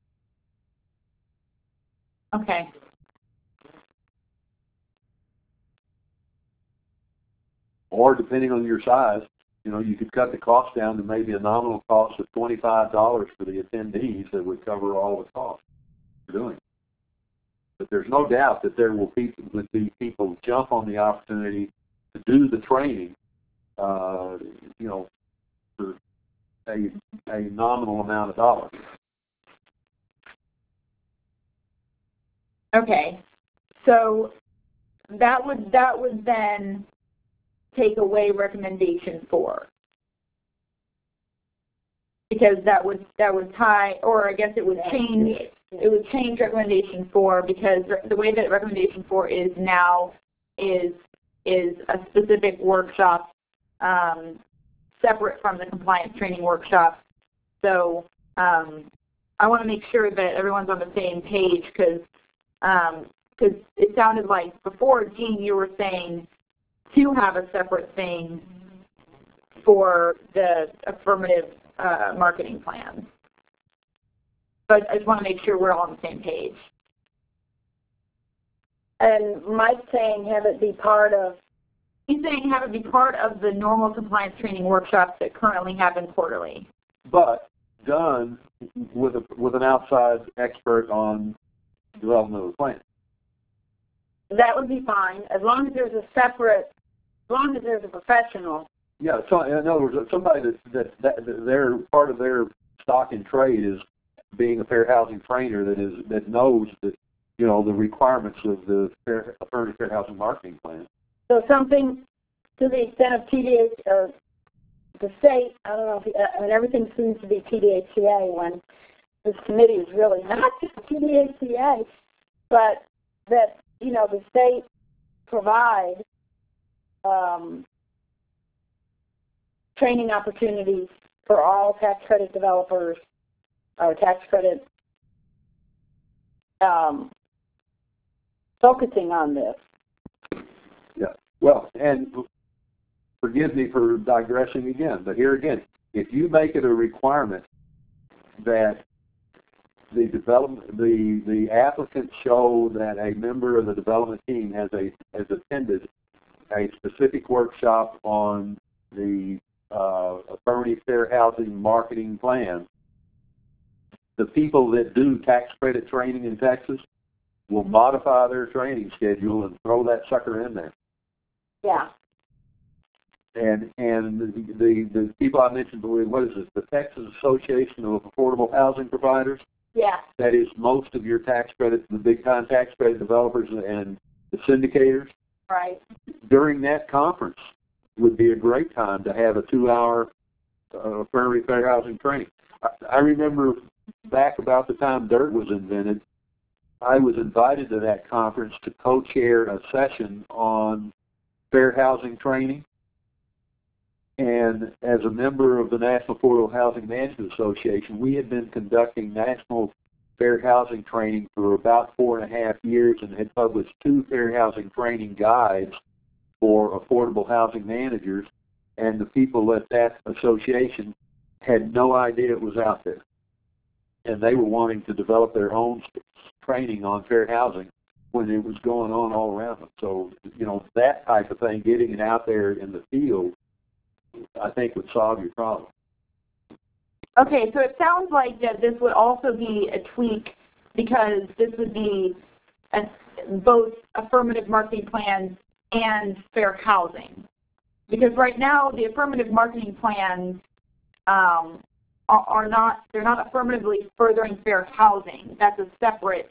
Okay. Or depending on your size, you could cut the cost down to maybe a nominal cost of $25 for the attendees that would cover all the costs for doing it. But there's no doubt that there would be people who jump on the opportunity to do the training, for a nominal amount of dollars. Okay, so that would then take away recommendation 4, because that would tie, or I guess it would change recommendation 4, because the way that recommendation 4 is now is a specific workshop separate from the compliance training workshop. So I want to make sure that everyone's on the same page, because it sounded like before, Jean, you were saying to have a separate thing for the affirmative marketing plan. But I just want to make sure we're all on the same page. And Mike's saying have it be part of? He's saying have it be part of the normal compliance training workshops that currently happen quarterly. But done with an outside expert on development of the plan. That would be fine, as long as there's a professional. Yeah, so in other words, somebody that their part of their stock and trade is being a fair housing trainer that knows that the requirements of the affirmative fair housing marketing plan. So something to the extent of TDH or the state. I don't know if everything seems to be TDHCA when this committee is really not just TDHCA, but that the state provide training opportunities for all tax credit developers or tax credit focusing on this. Yeah. Well, and forgive me for digressing again, but here again, if you make it a requirement that the applicant show that a member of the development team has attended a specific workshop on the affirmative fair housing marketing plan, the people that do tax credit training in Texas will modify their training schedule and throw that sucker in there. Yeah. And the people I mentioned before, what is it, the Texas Association of Affordable Housing Providers? Yeah. That is most of your tax credit, the big-time tax credit developers and the syndicators. Right. During that conference would be a great time to have a 2-hour affirmative fair housing training. I remember back about the time DIRT was invented, I was invited to that conference to co-chair a session on fair housing training. And as a member of the National Affordable Housing Management Association, we had been conducting national fair housing training for about 4.5 years and had published 2 fair housing training guides for affordable housing managers. And the people at that association had no idea it was out there. And they were wanting to develop their own training on fair housing when it was going on all around them. So, you know, that type of thing, getting it out there in the field, I think would solve your problem. Okay, so it sounds like that this would also be a tweak because this would be both affirmative marketing plans and fair housing. Because right now the affirmative marketing plans they're not affirmatively furthering fair housing. That's a separate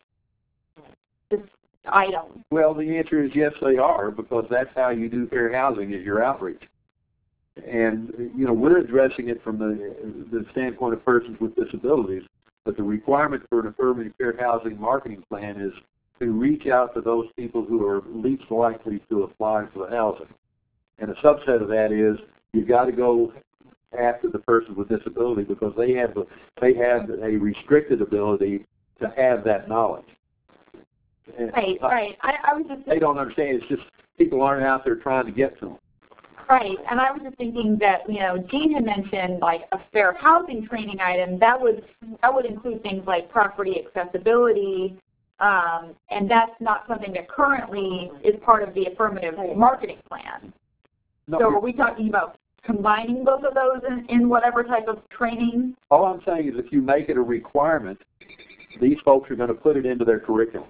item. Well, the answer is yes, they are, because that's how you do fair housing, is your outreach. And, you know, we're addressing it from the standpoint of persons with disabilities, but the requirement for an affirmative fair housing marketing plan is to reach out to those people who are least likely to apply for the housing. And a subset of that is you've got to go after the person with disability because they have a restricted ability to have that knowledge. Right. I was just they don't understand. It's just people aren't out there trying to get to them. Right, and I was just thinking that, you know, Jean had mentioned like a fair housing training item that would include things like property accessibility, and that's not something that currently is part of the affirmative marketing plan. No, so are we talking about combining both of those in whatever type of training? All I'm saying is if you make it a requirement, these folks are going to put it into their curriculum.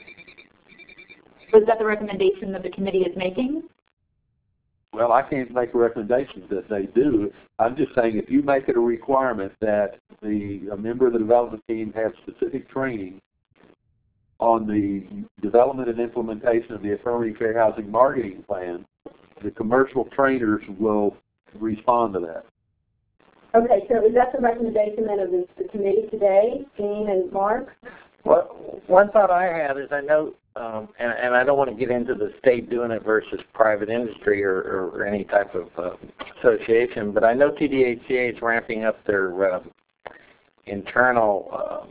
Is that the recommendation that the committee is making? Well, I can't make recommendations that they do. I'm just saying if you make it a requirement that a member of the development team have specific training on the development and implementation of the affirmative fair housing marketing plan, the commercial trainers will respond to that. Okay, so is that the recommendation then of the committee today, Jean and Mark? Well, one thought I had is I know, and I don't want to get into the state doing it versus private industry or any type of association, but I know TDHCA is ramping up their internal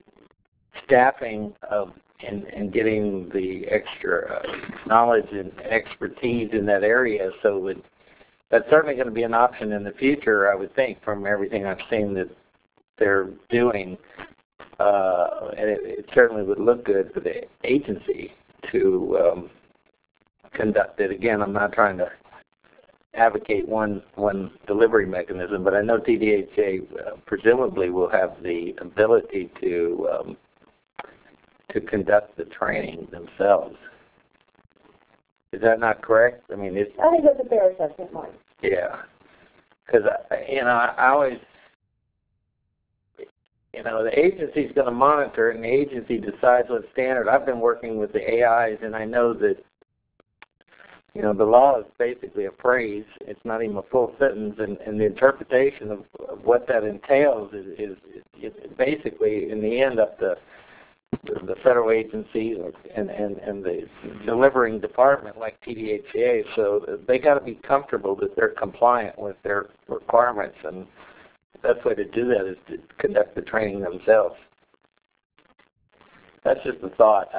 staffing and getting the extra knowledge and expertise in that area. So that's certainly going to be an option in the future, I would think, from everything I've seen that they're doing. And it certainly would look good for the agency to conduct it. Again, I'm not trying to advocate one delivery mechanism, but I know TDHA presumably will have the ability to conduct the training themselves. Is that not correct? I mean, I think that's a fair assessment, Mark. Yeah, because I always. The agency's going to monitor it, and the agency decides what standard. I've been working with the AIs, and I know that, the law is basically a phrase. It's not even a full sentence, and the interpretation of what that entails is basically, in the end, up to the federal agencies and the delivering department like TDHCA, so they got to be comfortable that they're compliant with their requirements, and the best way to do that is to conduct the training themselves. That's just a thought.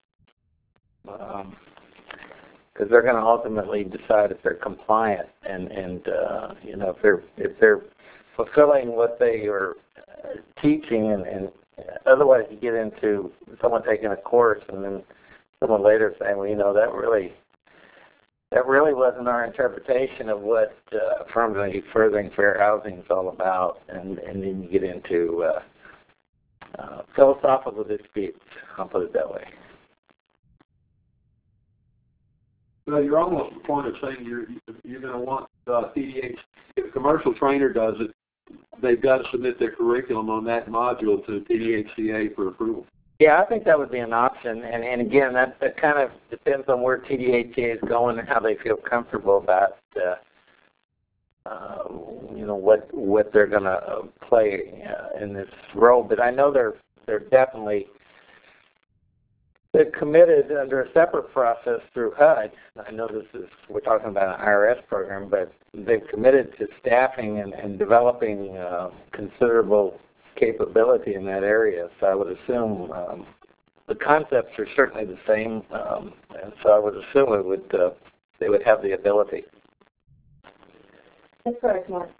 Because they're going to ultimately decide if they're compliant, and you know, if they're fulfilling what they are teaching, and otherwise you get into someone taking a course and then someone later saying, well, you know, that really wasn't our interpretation of what affirmatively furthering fair housing is all about, and then you get into philosophical disputes. I'll put it that way. Well, you're almost at the point of saying you're going to want TDH. If a commercial trainer does it, they've got to submit their curriculum on that module to TDHCA for approval. Yeah, I think that would be an option, and again, that kind of depends on where TDHCA is going and how they feel comfortable about, you know, what they're going to play in this role. But I know they're definitely. They're committed under a separate process through HUD. I know we're talking about an IRS program, but they've committed to staffing and developing considerable capability in that area. So I would assume the concepts are certainly the same, and so I would assume they would have the ability. That's correct, Mark.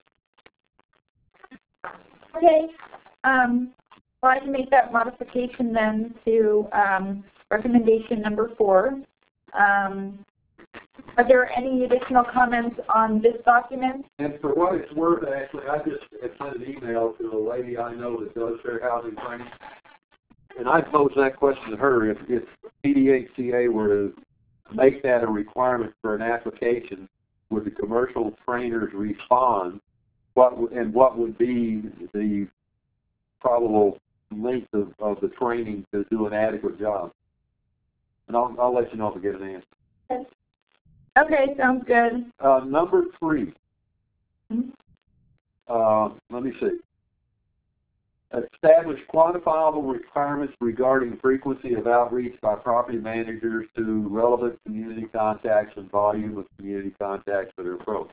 Okay. Well, I can make that modification then to recommendation number 4. Are there any additional comments on this document? And for what it's worth, actually, I just sent an email to a lady I know that does fair housing training, and I posed that question to her. If TDHCA were to make that a requirement for an application, would the commercial trainers respond? What would be the probable length of the training to do an adequate job? And I'll let you know if I get an answer. Okay, sounds good. Number 3. Let me see. Establish quantifiable requirements regarding frequency of outreach by property managers to relevant community contacts and volume of community contacts that are approached.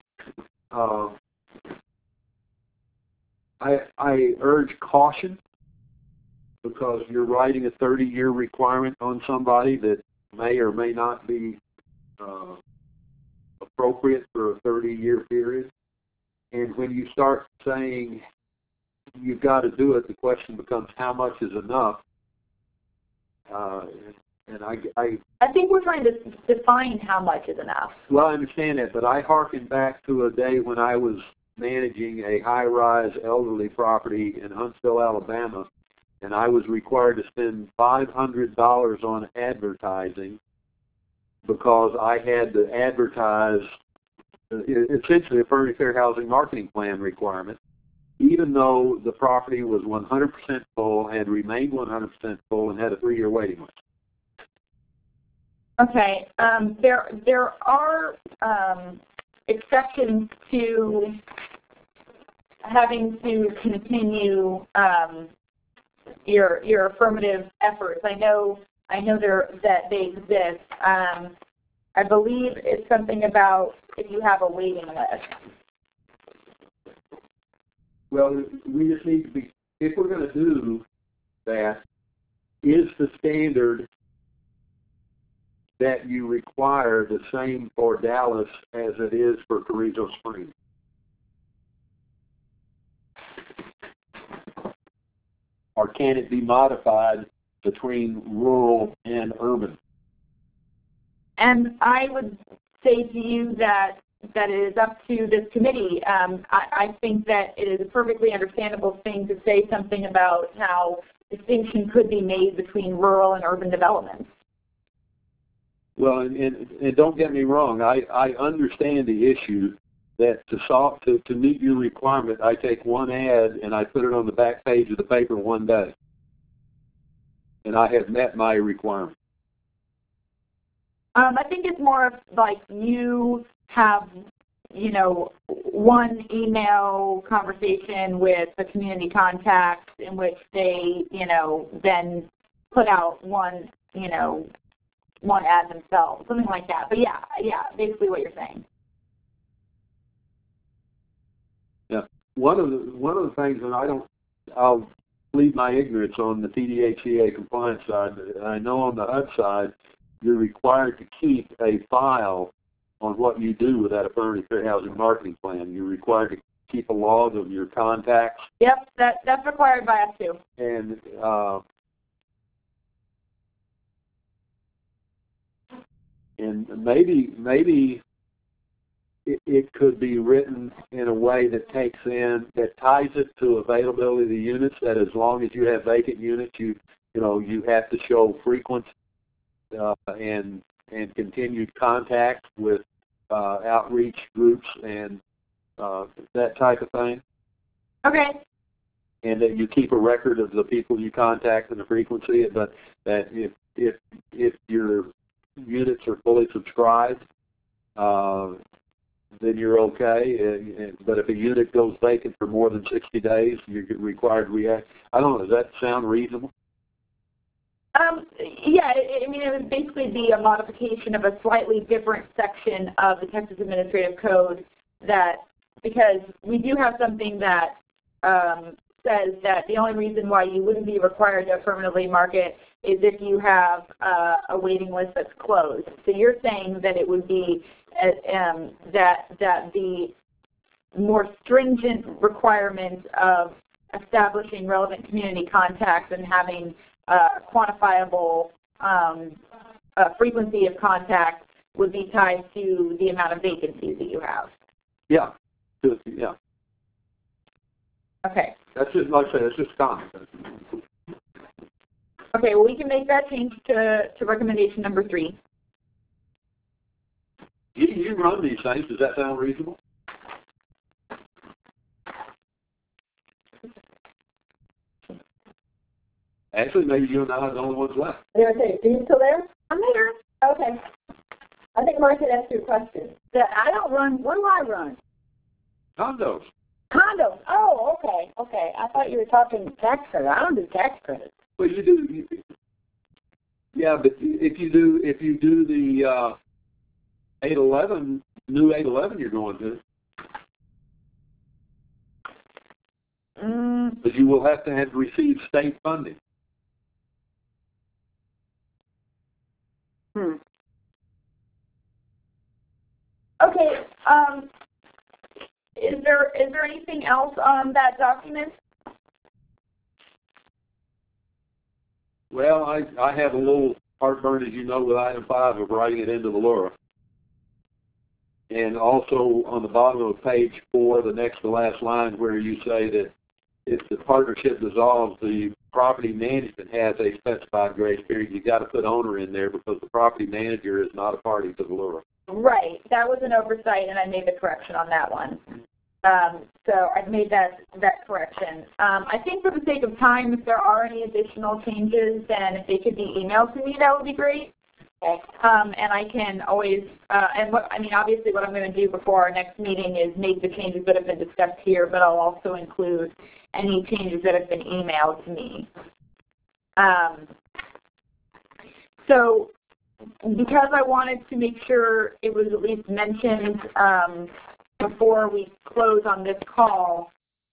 I urge caution, because you're writing a 30-year requirement on somebody that may or may not be appropriate for a 30-year period. And when you start saying you've got to do it, the question becomes how much is enough. And I think we're trying to define how much is enough. Well, I understand that, but I hearken back to a day when I was managing a high-rise elderly property in Huntsville, Alabama, and I was required to spend $500 on advertising because I had to advertise essentially a fair housing marketing plan requirement, even though the property was 100% full, had remained 100% full, and had a 3-year waiting list. Okay. There are exceptions to having to continue your affirmative efforts. I know that they exist. I believe it's something about if you have a waiting list. Well, we just need to be, if we're going to do that, is the standard that you require the same for Dallas as it is for Carrizo Springs? Or can it be modified between rural and urban? And I would say to you that it is up to this committee. I think that it is a perfectly understandable thing to say something about how distinction could be made between rural and urban developments. Well, and don't get me wrong, I understand the issue that to meet your requirement, I take one ad and I put it on the back page of the paper one day. And I have met my requirement. I think it's more of like you have, one email conversation with the community contacts in which they, then put out one, one ad themselves, something like that. But yeah, basically what you're saying. Yeah, one of the things, and I'll plead my ignorance on the TDHCA compliance side. I know on the HUD side, you're required to keep a file on what you do with that affirmative fair housing marketing plan. You're required to keep a log of your contacts. Yep, that's required by us too. And maybe it could be written in a way that ties it to availability of the units. That as long as you have vacant units, you have to show frequent and continued contact with outreach groups and that type of thing. Okay. And that you keep a record of the people you contact and the frequency. But that if your units are fully subscribed, then you're okay. But if a unit goes vacant for more than 60 days, you're required to react. I don't know. Does that sound reasonable? Yeah, it would basically be a modification of a slightly different section of the Texas Administrative Code because we do have something that says that the only reason why you wouldn't be required to affirmatively market is if you have a waiting list that's closed. So you're saying that it would be that the more stringent requirement of establishing relevant community contacts and having quantifiable frequency of contact would be tied to the amount of vacancies that you have. Yeah. Yeah. Okay. That's just, like I say, that's just common. Okay, well, we can make that change to recommendation number 3. You run these things. Does that sound reasonable? Actually, maybe you and I are the only ones left. Are you still there? I'm there. Okay. I think Mark had asked you a question. I don't run. What do I run? Condos. Condos. Oh, okay. Okay. I thought you were talking tax credit. I don't do tax credit. Well, you do. Yeah, but if you do the 811, new 811, you're going to. But you will have to receive state funding. Okay. Is there anything else on that document? Well, I have a little heartburn, as you know, with item 5 of writing it into the LURA. And also on the bottom of page 4, the next to last line, where you say that if the partnership dissolves, the property management has a specified grace period. You've got to put owner in there because the property manager is not a party to the LURA. Right. That was an oversight, and I made the correction on that one. So I've made that correction. I think for the sake of time, if there are any additional changes, then if they could be emailed to me, that would be great. Okay. And I can always, obviously what I'm going to do before our next meeting is make the changes that have been discussed here, but I'll also include any changes that have been emailed to me. So because I wanted to make sure it was at least mentioned before we close on this call,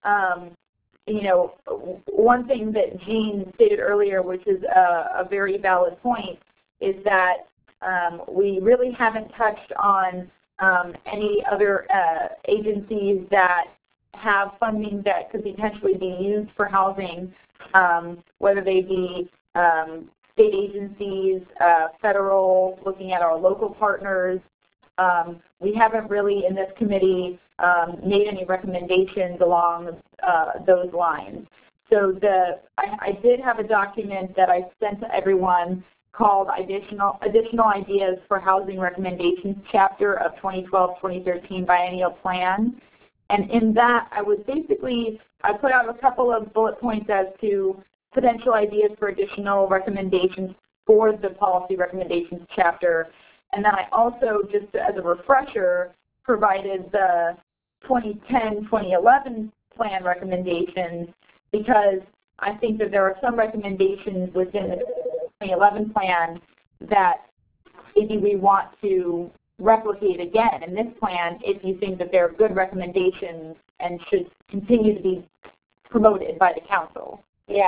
one thing that Jean stated earlier, which is a very valid point, is that we really haven't touched on any other agencies that have funding that could potentially be used for housing, whether they be state agencies, federal, looking at our local partners. We haven't really, in this committee, made any recommendations along those lines. So I did have a document that I sent to everyone called Additional Ideas for Housing Recommendations chapter of 2012-2013 Biennial Plan. And in that, I put out a couple of bullet points as to potential ideas for additional recommendations for the policy recommendations chapter. And then I also, just as a refresher, provided the 2010-2011 plan recommendations, because I think that there are some recommendations within 2011 plan that maybe we want to replicate again in this plan if you think that they're good recommendations and should continue to be promoted by the council. Yeah.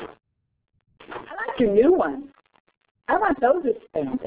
I like your new one. I want those expanded.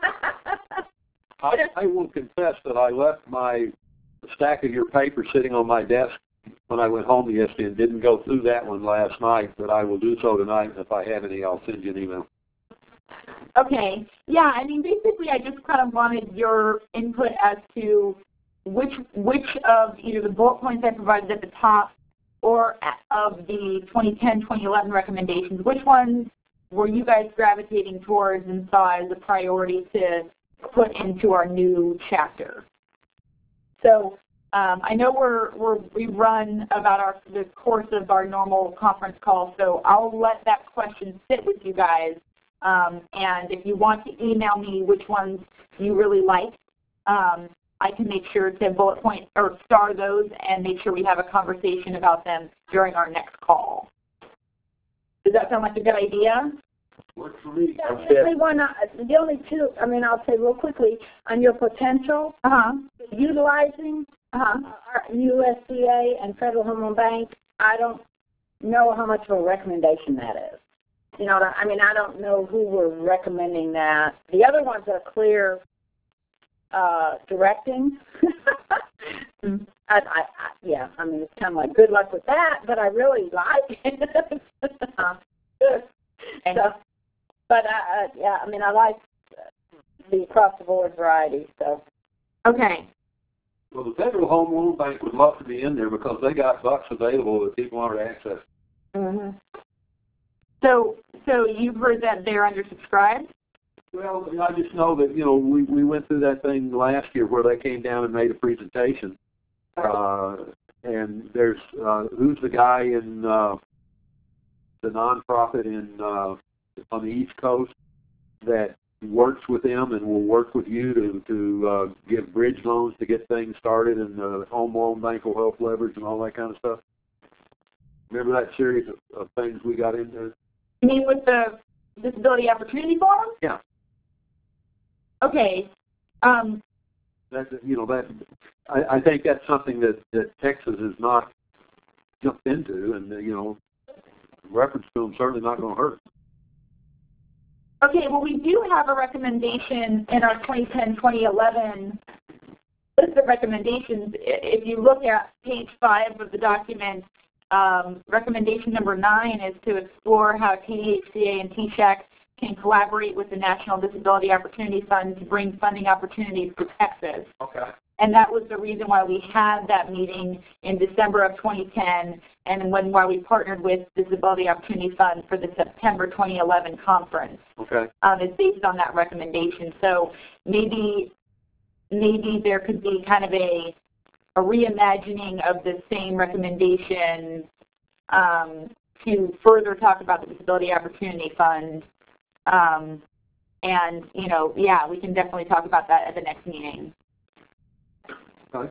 I will confess that I left my stack of your paper sitting on my desk when I went home yesterday and didn't go through that one last night, but I will do so tonight. If I have any, I'll send you an email. Okay. Yeah, I mean, basically I just kind of wanted your input as to which of either the bullet points I provided at the top or of the 2010-2011 recommendations, which ones were you guys gravitating towards and saw as a priority to put into our new chapter? So I know we run about the course of our normal conference call, so I'll let that question sit with you guys. And if you want to email me which ones you really like, I can make sure to bullet point or star those and make sure we have a conversation about them during our next call. Does that sound like a good idea? Works for me. The only two, I mean, I'll say real quickly, on your potential, utilizing our USDA and Federal Home Loan Bank, I don't know how much of a recommendation that is. You know, I mean, I don't know who we're recommending that. The other ones are clear directing. Yeah, I mean, it's kind of like good luck with that, but I really like it. So, but yeah, I mean, I like the across-the-board variety. So. Okay. Well, the Federal Home Loan Bank would love to be in there because they got bucks available that people aren't accessing. Mm-hmm. So you've heard that they're undersubscribed? Well, I just know that, you know, we went through that thing last year where they came down and made a presentation. And there's, who's the guy in the nonprofit on the East Coast that works with them and will work with you to give bridge loans to get things started, and the Home Loan Bank will help leverage and all that kind of stuff? Remember that series of things we got into? You mean with the Disability Opportunity Forum? Yeah. Okay. That's, you know, that I think that's something that Texas has not jumped into, and you know, reference to them certainly not going to hurt. Okay. Well, we do have a recommendation in our 2010-2011 list of recommendations. If you look at page 5 of the document, recommendation number 9 is to explore how TDHCA and TSHAC can collaborate with the National Disability Opportunity Fund to bring funding opportunities to Texas. Okay. And that was the reason why we had that meeting in December of 2010, and why we partnered with Disability Opportunity Fund for the September 2011 conference. Okay. It's based on that recommendation. So maybe there could be kind of a reimagining of the same recommendation to further talk about the Disability Opportunity Fund. And, you know, yeah, we can definitely talk about that at the next meeting. Okay.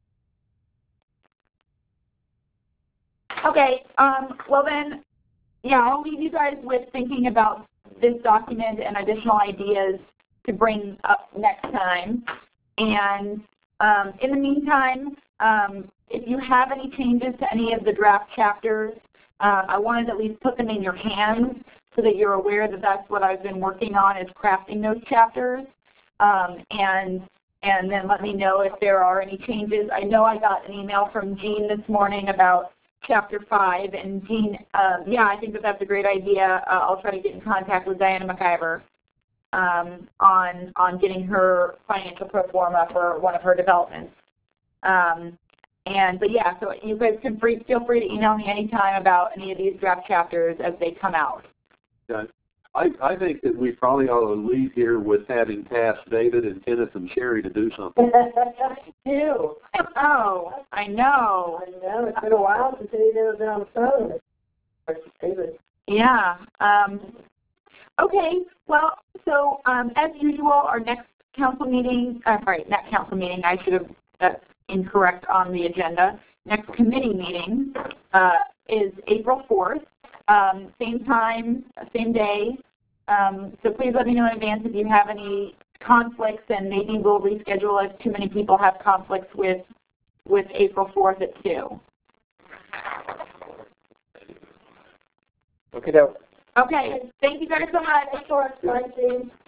Okay, well then, yeah, I'll leave you guys with thinking about this document and additional ideas to bring up next time. And in the meantime, if you have any changes to any of the draft chapters, I wanted to at least put them in your hands so that you're aware that that's what I've been working on, is crafting those chapters. And then let me know if there are any changes. I know I got an email from Jean this morning about Chapter 5, and Jean, yeah, I think that that's a great idea. I'll try to get in contact with Diana McIver on getting her financial pro forma for one of her developments. But yeah, so you guys can feel free to email me anytime about any of these draft chapters as they come out. Okay. I think that we probably ought to leave here with having tasked David and Kenneth and Sherry to do something. Ew. Oh, I know. I know. It's been a while since anybody's been on the phone. Yeah. Okay. Well, so as usual, our next council meeting, sorry, not council meeting, I should have, that's incorrect on the agenda. Next committee meeting is April 4th. Same time, same day, So please let me know in advance if you have any conflicts, and maybe we'll reschedule if too many people have conflicts with April 4th at 2. Okay, Okay, thank you guys so much. Thanks, Lawrence.